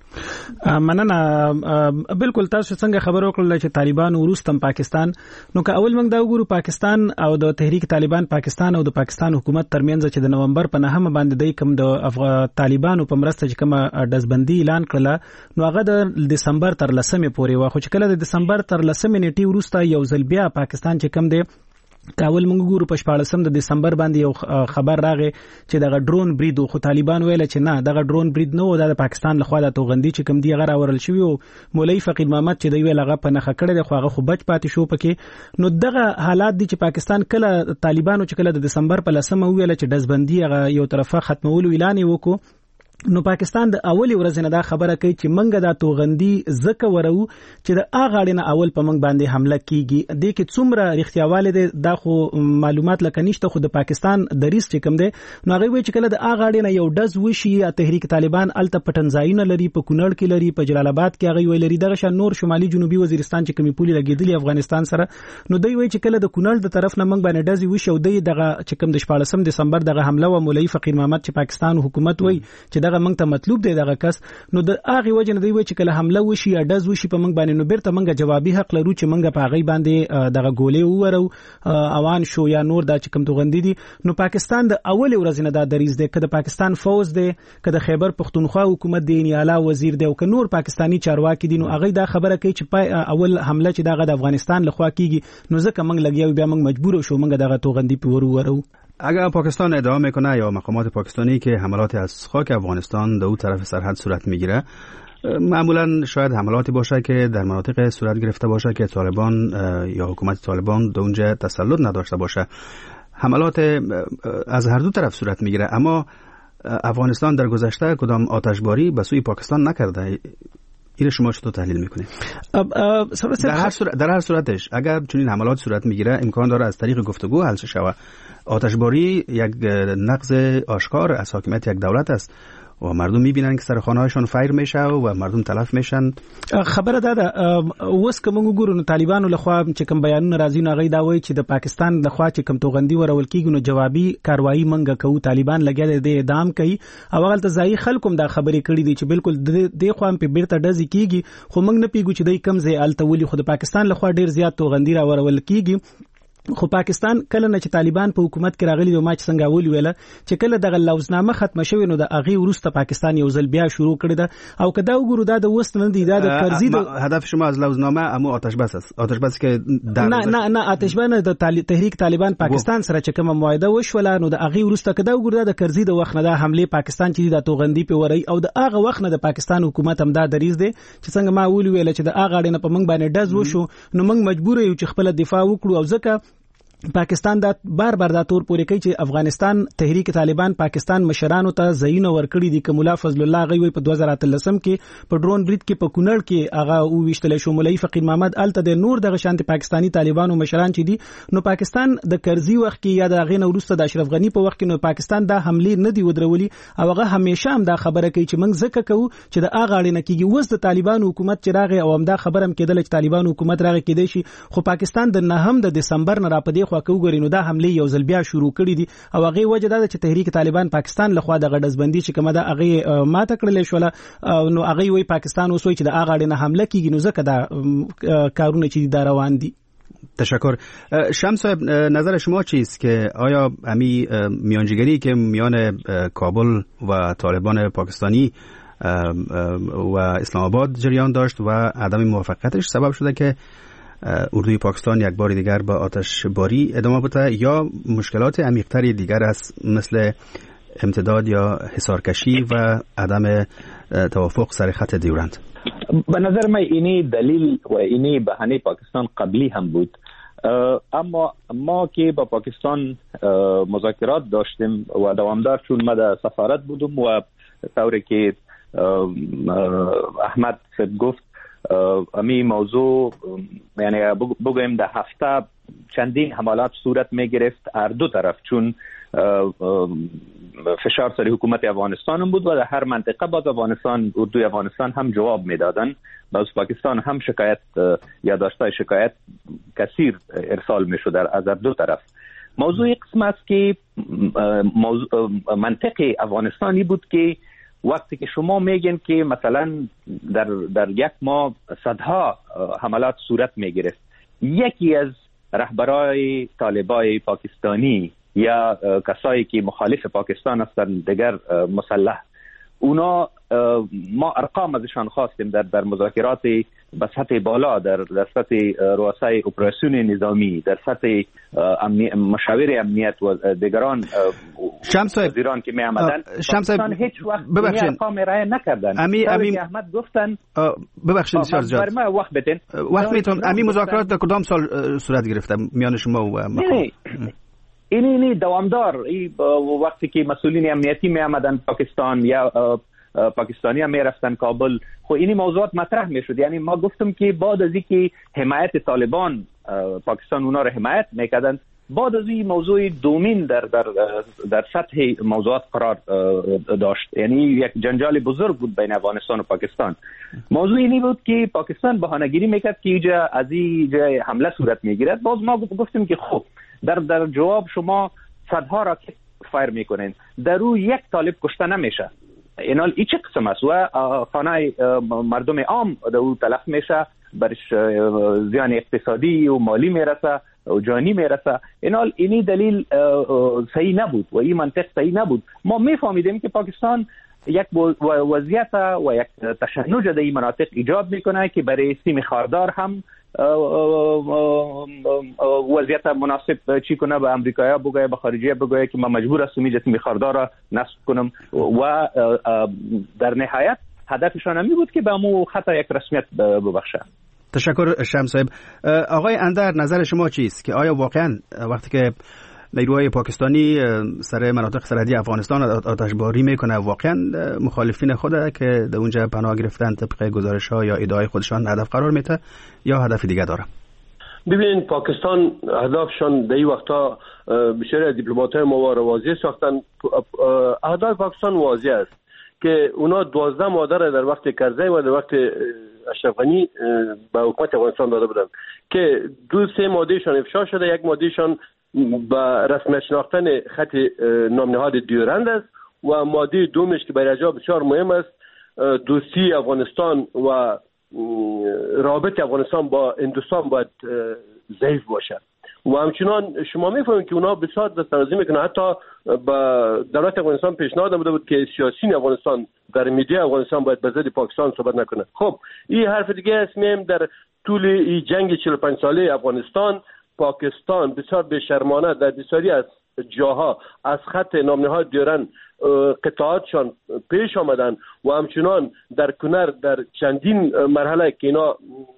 مننه. بالکل تاسو څنګه خبر وکړل چې طالبان وروستم پاکستان، نو که اول موږ دا وګورو پاکستان او د تحریک طالبان پاکستان او د پاکستان حکومت ترمنځ چې د نومبر په نهمه باندې د کوم د طالبانو په مرسته چې کومه دزبندي اعلان کړله، نو هغه د دسمبر تر لسمې پورې و، خو چې کله د دسمبر تر لسمې نیټې وروسته یو ځل بیا پاکستان چې کوم دی کاول موږ ګورو په شپاړسم د دسمبر باندې یو خبر راغی چې دغه ډرون برید خو طالبان ویل چې نه دغه ډرون برید نه و، د پاکستان لخوا د توغندي چې کوم دی هغه راورل شوی او مولوی فقیر محمد چې دی ویل هغه په نخښه کړی دی خو هغه خو بچ پاتې شو پکې. نو دغه حالات دي چې پاکستان کله طالبانو چې کله د دسمبر په لسمه ویل چې دزبندي هغه یو طرفه ختمولو اعلان وکړو، نو پاکستان د اولی ورځ نه دا خبره کوي چې منګه دا توغندي زکه ورو چې د اغاړې نه اول په منګ باندې حمله کیږي. د کې څومره رښتیاواله ده دا خو معلومات لکه نشته، خو د پاکستان د ریس چې کوم ده نو هغه وی چې کله د اغاړې نه یو ډز وشي یا تحریک طالبان الته پټنځایونه لري، په کونړ کې لري، په جلال آباد کې هغه وی لري، دغه شان نور شمالي جنوبي وزیرستان چې کومي پولي لګیدلي افغانستان سره، نو دوی وی چې کله د کونړ د طرف نه منګ باندې ډز وشي او دغه چې کوم د شپاړسم دسمبر دغه حمله و مولوی فقیر محمد چې پاکستان حکومت وی چې دغه موږ ته مطلوب دی دغه کس نو د هغه وجه نه دی چې کله حمله وشي یا دز وشي په موږ باندې نو بیرته موږ جوابي حق لرو چې موږ په هغه باندې دغه ګولې وورو اوان شو یا نور دا چې کوم توغندې دي. نو پاکستان د اول ورځ نه دا دریز دی کده پاکستان فوز دی کده خیبر پختونخوا حکومت دی یا اعلی وزیر دی او که نور پاکستانی چارواکي دي نو هغه دا خبره کوي چې اول حمله چې دغه د افغانستان لخوا کیږي نو ځکه موږ لګیاو بیا موږ مجبور شو موږ دغه توغندې په ورورو. اگر پاکستان ادعا میکنه یا مقامات پاکستانی که حملات از خاک افغانستان به اون طرف سرحد صورت میگیره، معمولا شاید حملاتی باشه که در مناطق صورت گرفته باشه که طالبان یا حکومت طالبان در اونجا تسلط نداشته باشه. حملات از هر دو طرف صورت میگیره، اما افغانستان در گذشته کدام آتشباری به سوی پاکستان نکرده. این شما چطور تحلیل میکنید؟ در هر صورت در هر صورتش اگر چنین حملات صورت میگیره امکان داره از طریق گفتگو حل شود. آتشباری یک نقض آشکار از حاکمیت یک دولت است و مردم میبینن که سر خانه‌هاشون فایر میشه و مردم تلف میشن. خبره ده ده اوس کوم وګورو نو طالبانو لخوا چې کوم بیانونه راځي نو غي دا وایي چې د پاکستان لخوا چې کوم توغندي ورول کیږي نو جوابي کاروایی منګه کوي. طالبان لګیا دي اعدام کوي او هغه ته ځای خلکو دا خبرې کړې دي چې بالکل د خو هم په بیرته ډزې کیږي خو موږ نه پیګو چې دای کم ځای التولي خو د پاکستان لخوا ډیر زیات توغندي را ورول کیږي. خو پاکستان کله نه چې طالبان په حکومت کې راغلي او ما چې څنګه ول ویله چې کله دغه لوزنامه ختم شوه نو د اغه ورسته پاکستان یو ځل بیا شروع کړی دا او کدا وګورو دا د وست نه دی دا د کرزي هدف شما از لوزنامه اما آتش بس است. آتش بس که نه نه نه آتش بس د تحریک طالبان پاکستان سره چې کوم معاهده وشوله نو د اغه ورسته کدا وګورو د کرزي د وخت نه د حمله پاکستان چې د توغندي په وری او د اغه وخت نه د پاکستان حکومت هم دا دریز دی چې څنګه ما ول ویله چې د اغه اړینه په منګ باندې ډز وشو نو موږ مجبور یو چې خپل دفاع وکړو او ځکه پاکستان دا بار بار دا تور پورې کوي چې افغانستان تحریک طالبان پاکستان مشرانو ته ځایونه ورکړي دي. کوملا فضل الله غوي په دوه زره اتلسم کې په ډرون برید کې په کونړ کې هغه او وشتل شو مولوی فقیر محمد الته د نور دغه شانتي پاکستانی طالبانو مشران چې دي نو پاکستان د کرزي وخت کې یا د غین ورسته د اشرف غنی په وخت کې نو پاکستان دا حمله نه دی ودرولي او هغه همیشه هم دا خبره کوي چې موږ ځکه کوو چې د اغه اړینه کېږي وس د طالبانو حکومت چې راغی او هم دا خبره هم کېدل چې طالبانو حکومت راغی کېدای شي خو پاکستان د نهم د دسمبر نه را پدې خو کوګوري نو دا حمله یو ځل بیا شروع کړې دي او هغه وجه دا چې تحریک طالبان پاکستان لخوا د غډزبندي چې کومه دا هغه ماته کړل شو نو هغه وی پاکستان اوس وی چې د هغه اړینه حمله کیږي نو ځکه دا کارونه چې دا روان دي. تشکر. شمس صاحب نظر شما چیست که آیا امی میانجیگری که میان کابل و طالبان پاکستانی و اسلام آباد جریان داشت و عدم موافقتش سبب شده که اردوی پاکستان یک بار دیگر با آتش باری ادامه بده یا مشکلات عمیق‌تری دیگر است مثل امتداد یا حصارکشی و عدم توافق سر خط دیورند؟ به نظر من اینی دلیل و اینی بهانه پاکستان قبلی هم بود، اما ما که با پاکستان مذاکرات داشتیم و دوامدار چون ما در سفارت بودم و طوری که احمد گفت امی موضوع یعنی بگویم در هفته چندین حملات صورت می گرفت هر دو طرف چون فشار سر حکومت افغانستان بود و در هر منطقه باز افغانستان اردوی افغانستان هم جواب میدادن. باز پاکستان هم شکایت یا داشته شکایت کثیر ارسال می شد از هر دو طرف. موضوع قسم است که منطق افغانستانی بود که وقتی که شما میگین که مثلا در در یک ماه صدها حملات صورت میگرفت، یکی از رهبرای طالبای پاکستانی یا کسایی که مخالف پاکستان هستند دیگر مسلح، اونا ما ارقام ازشان خواستیم در در مذاکرات به سطح بالا، در در سطح رؤسای اپراسیون نظامی، در سطح امنی... مشاور امنیت و دیگران شمس صاحب ایران که می آمدن پاکستان هیچ وقت این ارقام رعایت نکردن. امی امی احمد گفتن ببخشید بسیار زیاد بر ما وقت بدین وقت میتونم. امی مذاکرات در کدام سال صورت گرفته میان شما و نه این اینی دوامدار ای وقتی که مسئولین امنیتی می آمدن پاکستان یا پاکستانی هم می رفتن کابل، خب اینی موضوعات مطرح می شد. یعنی ما گفتم که بعد از اینکه حمایت طالبان پاکستان اونا رو حمایت میکردن، بعد از این موضوع دومین در در در سطح موضوعات قرار داشت، یعنی یک جنجال بزرگ بود بین افغانستان و پاکستان. موضوع اینی بود که پاکستان بهانه‌گیری میکرد که اینجا از این جای حمله صورت میگیرد. باز ما گفتیم که خب در در جواب شما صدها راکت فایر میکنین، در او یک طالب کشته نمیشه. اینال ای چه قسم است و خانه مردم عام در او تلف میشه، برش زیان اقتصادی و مالی میرسه و جانی میرسه. اینال اینی دلیل صحیح نبود و این منطق صحیح نبود. ما میفهمیدیم که پاکستان یک وضعیت و یک تشنج در این مناطق ایجاد میکنه که برای سیم خاردار هم وضعیت مناسب چی کنه، به امریکایی بگویه، به خارجی بگویه که من مجبور هستم اینجا سیم خاردار را نصب کنم و در نهایت هدفشان همی بود که به امو خطا یک رسمیت ببخشه. تشکر شمس صاحب. آقای اندر، نظر شما چیست که آیا واقعا وقتی که نیروهای پاکستانی سر مناطق سرحدی افغانستان آتشباری میکنه واقعا مخالفین خود که در اونجا پناه گرفتن طبق گزارش ها یا ادعای خودشان هدف قرار میده یا هدف دیگه داره؟ ببینید پاکستان هدفشان در این وقتا بسیاری دیپلمات‌های ما را واضح ساختن. هدف پاکستان واضح است که اونا دوازده ماده را در وقت کرزی و در وقت اشرف غنی به حکومت افغانستان داده بودند که دو سه مادهشان افشا شده. یک مادهشان با رسمیت شناختن خط نامنهاد دیورند است و ماده دومش که برای جا بسیار مهم است دوستی افغانستان و رابط افغانستان با هندوستان باید ضعیف باشد و همچنان شما میفهمید که اونا بسیار دستاندازی میکنه. حتی با دولت افغانستان پیشنهاد داده بود که سیاسیون افغانستان در میدیا افغانستان باید به ضد پاکستان صحبت نکنه. خب این حرف دیگه است. میم در طول این جنگ چهل و پنج ساله افغانستان پاکستان بسیار بی‌شرمانه در بسیاری از جاها از خط نامنهاد دیورند قطعاتشان پیش آمدن و همچنان در کنر در چندین مرحله که اینا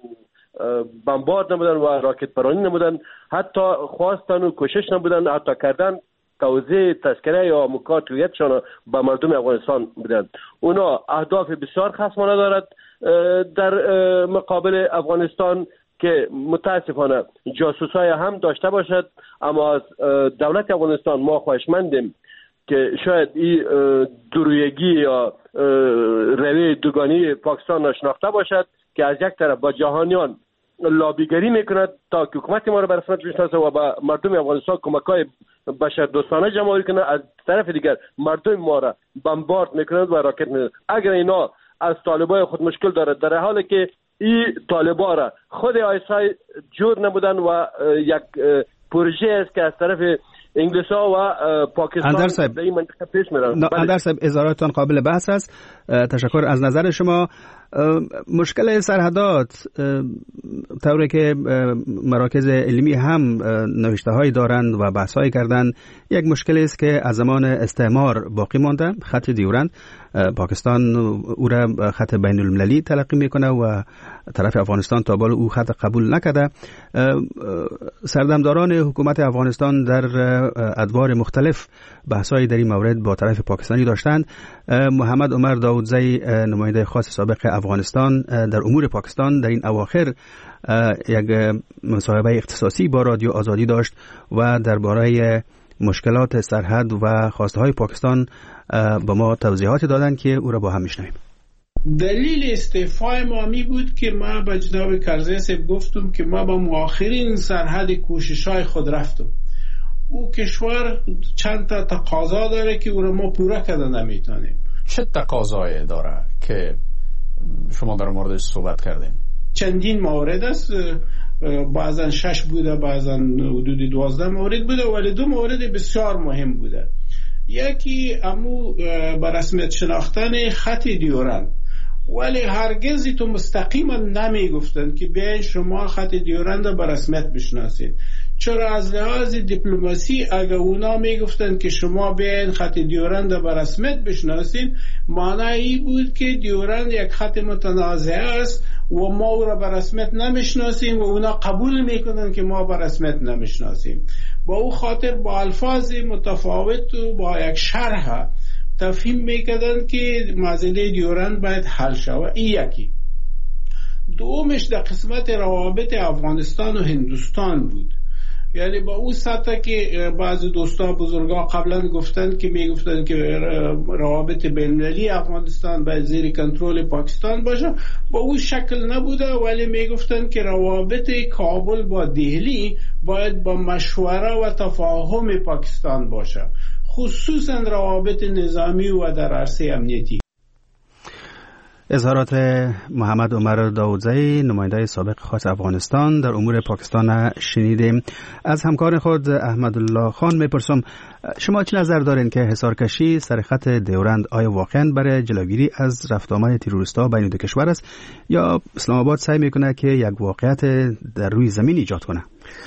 بمبارد نمودن و راکت پرانی نمودن، حتی خواستن و کوشش نمودن حتی کردن توزیع تذکره یا مکات هویتشان به مردم افغانستان بدن. اونا اهداف بسیار خصمانه دارد در مقابل افغانستان که متاسفانه جاسوسای هم داشته باشد، اما از دولت افغانستان ما خواهشمندیم که شاید این درویگی یا روی دوگانی پاکستان نشناخته باشد که از یک طرف با جهانیان لابیگری میکند تا که حکومت ما را به رسمیت بشناسه و با مردم افغانستان کمک‌های بشر دوستانه جمع کنند، از طرف دیگر مردم ما را بمبارد میکنند و راکت میزنند. اگر اینا از طالبای خود مشکل دارد، در حالی که این طالبا را خود آیسای جور نبودن و یک پروژه است که از طرف انگلیس ها و پاکستان در این منطقه پیش میرن. اندر صاحب اظهاراتتان قابل بحث است. تشکر از نظر شما. مشکل سرحدات طوری که مراکز علمی هم نوشته هایی دارند و بحث هایی کردند، یک مشکل است که از زمان استعمار باقی مانده. خط دیورند پاکستان او را خط بین المللی تلقی میکنه و طرف افغانستان تا بالا او خط قبول نکرده. سردمداران حکومت افغانستان در ادوار مختلف بحثایی در این مورد با طرف پاکستانی داشتند. محمد عمر داودزی نماینده خاص سابق افغانستان در امور پاکستان در این اواخر یک مصاحبه اختصاصی با رادیو آزادی داشت و درباره مشکلات سرحد و خواسته های پاکستان با ما توضیحات دادن که او را با هم میشنویم. دلیل استعفای ما می بود که ما به جناب کرزی صاحب گفتم که ما با مؤخرین سرحد کوشش‌های خود رفتم. او کشور چند تا تقاضا داره که او را ما پورا کرده نمیتونیم. چه تقاضایی داره که شما در موردش صحبت کردین؟ چندین مورد است، بعضا شش بوده، بعضا حدود دوازده مورد بوده، ولی دو مورد بسیار مهم بوده. یکی امو به رسمیت شناختن خط دیورند، ولی هرگز تو مستقیما نمی گفتن که بیاین شما خط دیورند رو به رسمیت بشناسید. چرا از لحاظ دیپلماسی اگر اونا می گفتن که شما بیاین خط دیورند رو به رسمیت بشناسید، معنی بود که دیورند یک خط متنازع است و ما او را به رسمیت نمیشناسیم و اونا قبول میکنن که ما به رسمیت نمیشناسیم. با او خاطر با الفاظ متفاوت و با یک شرح تفهیم میکردن که مسئله دیورند باید حل شود. این یکی. دومش در قسمت روابط افغانستان و هندوستان بود. یعنی با او سطح که بعضی دوستا بزرگا قبلا گفتن که میگفتن که روابط بین‌المللی افغانستان باید زیر کنترل پاکستان باشه، با او شکل نبوده، ولی میگفتن که روابط کابل با دهلی باید با مشوره و تفاهم پاکستان باشه، خصوصا روابط نظامی و در عرصه امنیتی. اظهارات محمد عمر داودزی نماینده سابق خاص افغانستان در امور پاکستان شنیدیم. از همکار خود احمدالله خان میپرسم شما چه نظر دارین که حصارکشی سر خط دیورند آیا واقعا برای جلوگیری از رفت آمد تروریست‌ها بین دو کشور است یا اسلام آباد سعی میکنه که یک واقعیت در روی زمین ایجاد کنه؟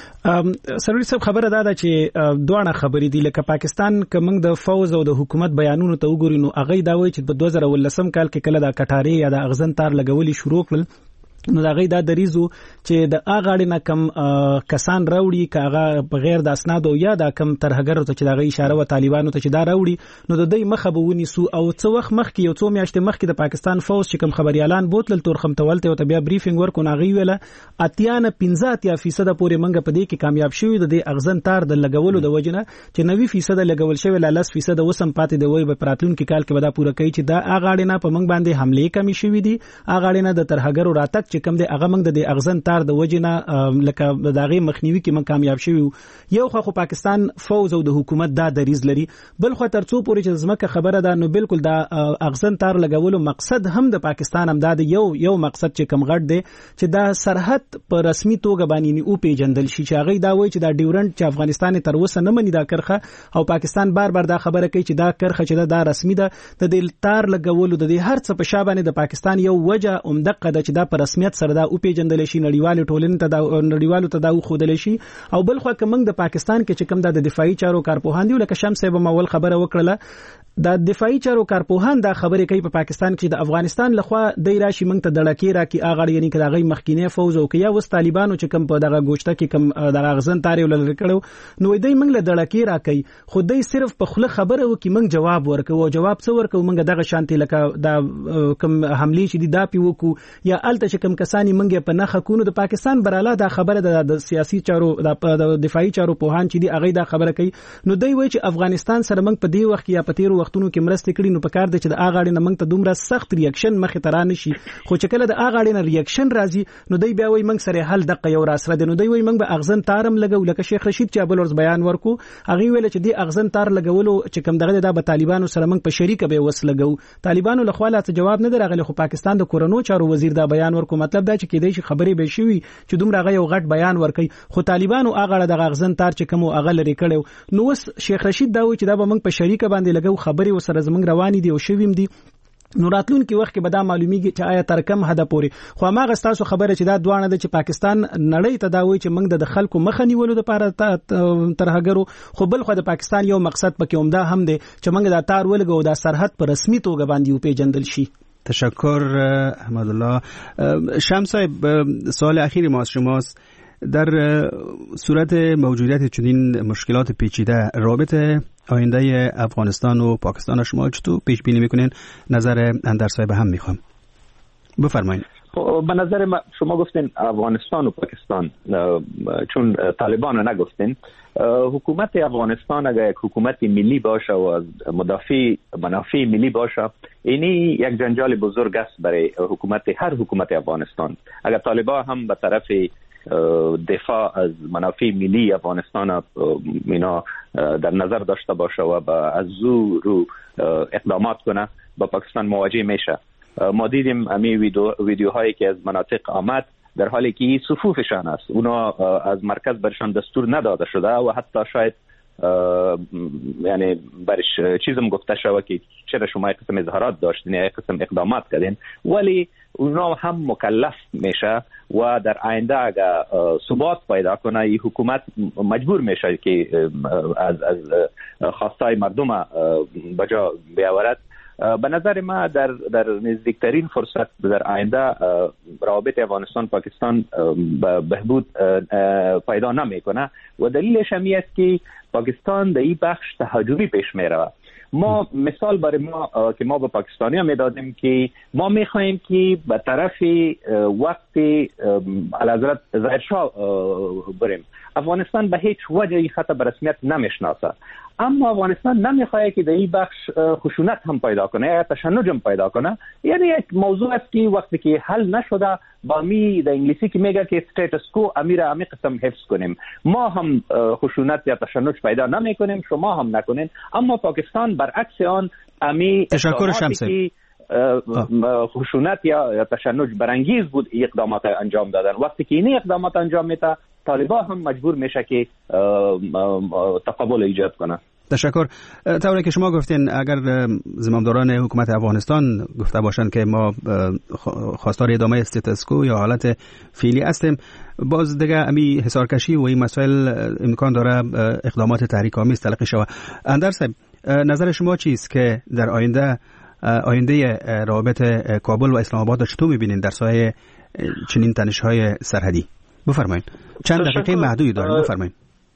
سروری صاحب خبره دا ده چې دوه خبرې دي لکه پاکستان که موږ د فوز او د حکومت بیانونو ته وګورو نو هغه دا وایي چې په دوه زره ولسم کال کې کله د کټاري یا د اغزن تار لګولي شروع کړل نو دا غي دا دریزو چې د اغاړې نه کم کسان راوړي کاغه بغیر د اسناد او یا د کم ترهګر ته چې دا غي اشاره و طالبانو ته چې دا راوړي نو د دې مخه به ونیسو او څو وخت مخکې یو څو میاشتې مخکې د پاکستان فوز چې کم خبريالان بوتل تور خمتولته او بیا بریفینګ ورکو ناغي ویله اتیانه پنځه اتیا فیصد پورې منګه پدې کې کامیاب شوی د اغزن تار د لګولو د وجنه چې نوي فیصد لګول شوی ل لس فیصد وسم پاتې دی وای په پراتون کې کال کې ودا پوره کوي چې دا اغاړې نه په منګ باندې حمله کمی شوی دي اغاړې نه د ترهګر راتک چې کم دی هغه موږ د اغزن تار د وجنه لکه داغي مخنیوي کې موږ کامیاب شوی یو خو پاکستان فوز او د حکومت دا دریز لري بل خو ترڅو پورې چې زمکه خبره ده نو بالکل دا اغزن تار لګولو مقصد هم د پاکستان هم دا یو یو مقصد چې کم غټ دی چې دا سرحد په رسمي توګه باندې او پیجندل شي چې هغه دا وایي چې دا ډیورنت چې افغانستان تر اوسه نه مني دا کرخه او پاکستان بار بار دا خبره کوي چې دا کرخه چې دا رسمي ده د دې تار لګولو د دې هر څه په شابه د پاکستان یو وجه عمدقه ده چې دا په رسمیت سره دا او پیجندل شي نړیوال ټولنې ته دا نړیوالو ته دا خودل شي او بل خو کوم د پاکستان کې چې کوم د دفاعي چارو کارپوهان دی لکه شمس صاحب مول خبره وکړه د دفاعي چارو کارپوهان دا خبرې کوي په پاکستان کې د افغانستان لخوا د راشي موږ ته دړکی راکی اغړ یعنی کله غي مخکینه فوز او کیا وس طالبانو چې کوم په دغه گوشته کې کوم د اغزن تاریخ لری کړو نو دوی موږ له دړکی راکی خو دوی صرف په خله خبره وکي موږ جواب ورکو او جواب څه ورکو موږ دغه شانتي لکه دا کوم حمله چې دی دا پی وکو یا الته چې کوم کسانی موږ په نخ کونو د پاکستان براله دا خبره د سیاسي چارو د دفاعي چارو پوهان چې دی اغه دا خبره کوي نو دوی وایي چې افغانستان سره موږ په دې وخت یا په تیر وختونو کې مرسته کړي نو په کار د چې د اغاړې نه موږ ته دومره سخت ریاکشن مخې ته را نشي خو چې کله د اغاړې نه ریاکشن راځي نو دوی بیا وایي موږ سره حل دقه یو راسره دي نو دوی وایي موږ به اغزن تارم لګو لکه شیخ رشید چې ابل ورځ بیان ورکو هغه ویل چې دی اغزن تار لګولو چې کوم دغه د طالبانو سره موږ په شریکه به وس لګو طالبانو له خواله ته جواب نه درغلی خو پاکستان د کورونو چارو وزیر دا بیان ورکو مطلب دا چې کېدای شي خبرې به شي چې دومره غي یو غټ بیان ورکي خو طالبانو اغاړه د اغزن تار چې کوم اغه لري کړو نو وس شیخ رشید دا وایي چې دا به موږ په شریکه باندې لګو خبرې وسره زموږ رواني دي او شویم دي نو راتلون کې وخت کې به دا معلومیږي چې آیا تر کم حد پورې خو ما غستاسو خبره چې دا دوانه ده چې پاکستان نړۍ ته دا وایي چې موږ د خلکو مخه نیولو لپاره ترهګرو خو بل خو د پاکستان یو مقصد پکې عمده هم دی چې موږ دا تار ولګو دا سرحد په رسمي توګه باندې پیژندل شي. تشکر احمدالله. شمس صاحب سوال اخیری ما از شماست در صورت موجودیت چنین مشکلات پیچیده رابطه آینده افغانستان و پاکستان شما چطور پیش بینی میکنین؟ نظر اندر صاحب هم میخوام بفرمایید. به نظر شما گفتین افغانستان و پاکستان چون طالبان رو نگفتین حکومت افغانستان اگر یک حکومت ملی باشه و از مدافع منافع ملی باشه اینی یک جنجال بزرگ است برای حکومت هر حکومت افغانستان. اگر طالبان هم به طرف دفاع از منافع ملی افغانستان اینا در نظر داشته باشه و از زو رو اقدامات کنه با پاکستان مواجه میشه. ما دیدیم امی ویدیو ویدیوهایی که از مناطق آمد در حالی که صفوفشان است اونا از مرکز برشان دستور نداده شده و حتی شاید یعنی برش چیزم گفته شده که چرا شما یک قسم اظهارات داشتین یا یک قسم اقدامات کردین ولی اونا هم مکلف میشه و در آینده اگر ثبات پیدا کنه این حکومت مجبور میشه که از از خواستای مردم بجا بیاورد. به نظر ما در در نزدیکترین فرصت در آینده روابط افغانستان پاکستان بهبود پیدا نمیکنه و دلیلش هم است که پاکستان در این بخش تهاجمی پیش میره. ما مثال برای ما که ما به پاکستانی هم میدادیم که ما میخواهیم که به طرف وقت اعلیحضرت ظاهرشاه بریم. افغانستان به هیچ وجه این خط به رسمیت نمیشناسه اما افغانستان نمیخواد که در این بخش خشونت هم پیدا کنه یا تشنج هم پیدا کنه. یعنی یک موضوع است که وقتی که حل نشده با می در انگلیسی که میگه که استیتس کو امیر امی قسم حفظ کنیم. ما هم خشونت یا تشنج پیدا نمی کنیم شما هم نکنین اما پاکستان برعکس آن امی تشکر شمسه خشونت یا تشنج برانگیز بود اقدامات انجام دادن. وقتی که این اقدامات انجام میده طالبان هم مجبور میشه که تقابل ایجاد کنه. تشکر. طوری که شما گفتین اگر زمامداران حکومت افغانستان گفته باشند که ما خواستار ادامه استاتوسکو یا حالت فعلی هستیم، باز دیگه امی حصارکشی و این مسائل امکان داره اقدامات تحریک‌آمیز تلقی شود. اندر صاحب نظر شما چیست که در آینده آینده روابط کابل و اسلام آباد چطور می‌بینید در سایه چنین تنش‌های سرحدی؟ بفرمایید. چند دقیقه محدودی داریم، بفرمایید.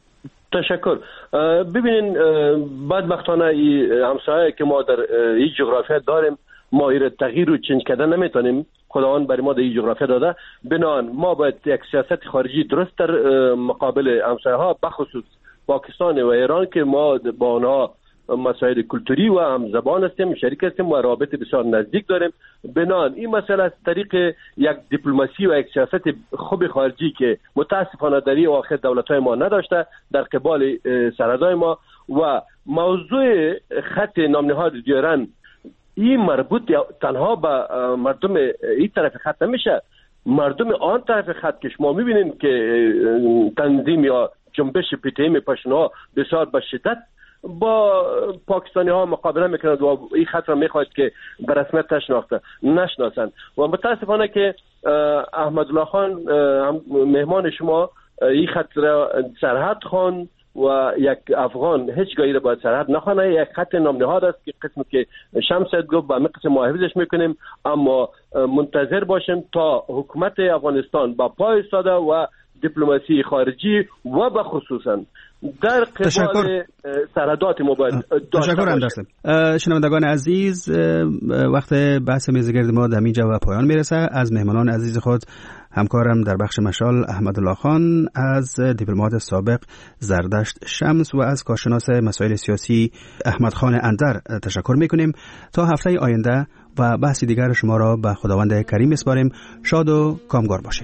تشکر. ببینین بدبختانه همسایه که ما در این جغرافیا داریم ما این تغییر و چنج کردن نمیتونیم. خداوند برای ما در این جغرافیا داده، بنان ما باید یک سیاست خارجی درست در مقابل همسایه ها بخصوص پاکستان و ایران که ما با آنها مسائل کلتوری و هم زبان هستیم، شریک هستیم و رابطه بسیار نزدیک داریم. بنان این مسئله از طریق یک دیپلماسی و یک سیاست خوب خارجی که متاسفانه در این آخر دولت‌های ما نداشته در قبال سرحدهای ما و موضوع خط نامنهاد دیارن این مربوط تنها به مردم این طرف خط نمیشه، مردم آن طرف خط که شما میبینین که تنظیم یا جنبش پی‌تی پشتونها بسیار به شدت با پاکستانی ها مقابله میکنند و این خط را میخواهد که به رسمیت نشناخته نشناسند و متاسفانه که احمدالله خان مهمان شما این خط را سرحد خوان و یک افغان هیچ گاهی را باید سرحد نخوانه. یک خط نامنهاد است که قسمی که شمس گفت با همه قسم محافظش میکنیم، اما منتظر باشیم تا حکومت افغانستان با پای ایستاده و دیپلماسی خارجی و به خصوصا در قبال سرحدات ما باید تشکر اندرسم. شنوندگان عزیز، وقت بحث میزگرد ما در اینجا و پایان میرسه. از مهمانان عزیز خود همکارم در بخش مشال احمدالله خان، از دیپلمات سابق زردشت شمس و از کارشناس مسائل سیاسی احمد خان اندر تشکر میکنیم. تا هفته آینده و بحث دیگر شما را به خداوند کریم میسپاریم. شاد و کامگار باشیم.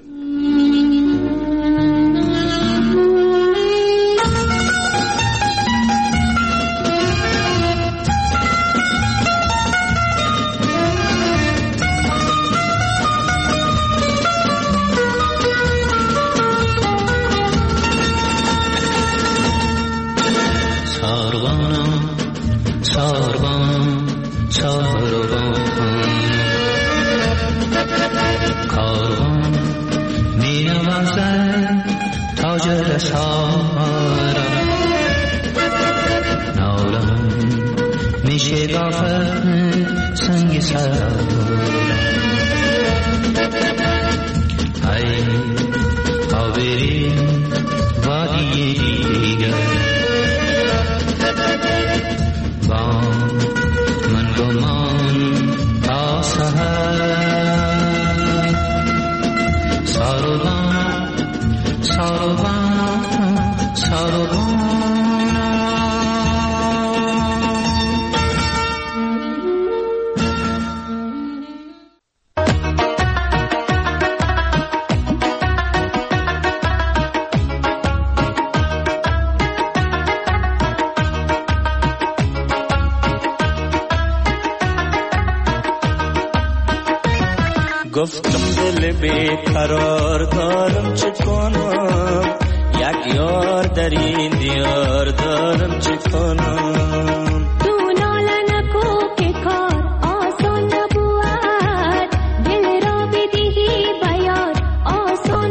گفتم دل بیقرار دارم چه کنم، یک یار در این دیار دارم چه کنم. تو ناله نکو که کار آسان نبود، دل را بدهی بیار آسان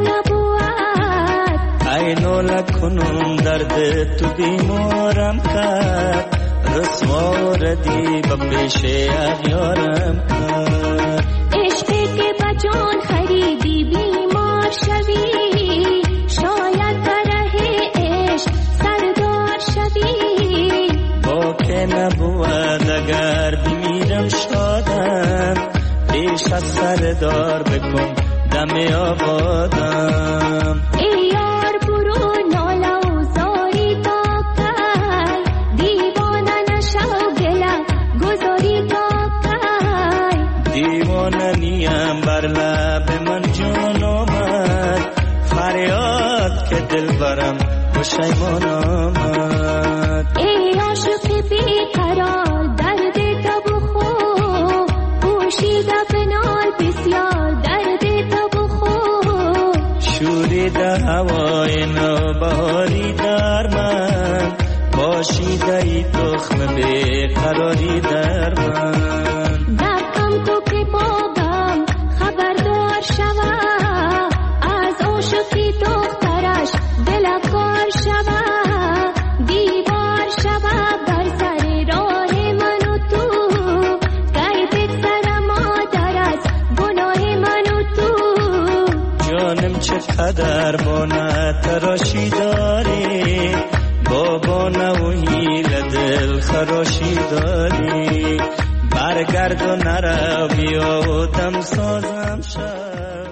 نبود. ای ناله کنم درد تو بیمارم کرد، رسوا ردی به پیش اغیارم کرد. جان خریدی بیمار شوی، شاید برای عشق سردار شوی. با که نبود اگر بمیرم شادم، پیش از سردار بکن دم آبادم. ای یار برو ناله و زاری تا کی، دیوانه نشو گله گذاری تا کی. دیوانه نیم بر لب من جان آمد، فریاد که دل برم پشیمان آمد. ای عاشق بیقرار درد تو بخور، او ده هوای نوبهاری در من باشیده ای تخم بیقراری در من دردم تو که بابم خبردار شوه از عاشقی دخترش دلکار شوه دیوار شوه بر سر راه من و تو گردت سر مادر از گناه من و تو جانم چقدر بانه تراشی داری بابا نوهیل دل خراشی داری برگرد و نرو بیا و دم سازم شد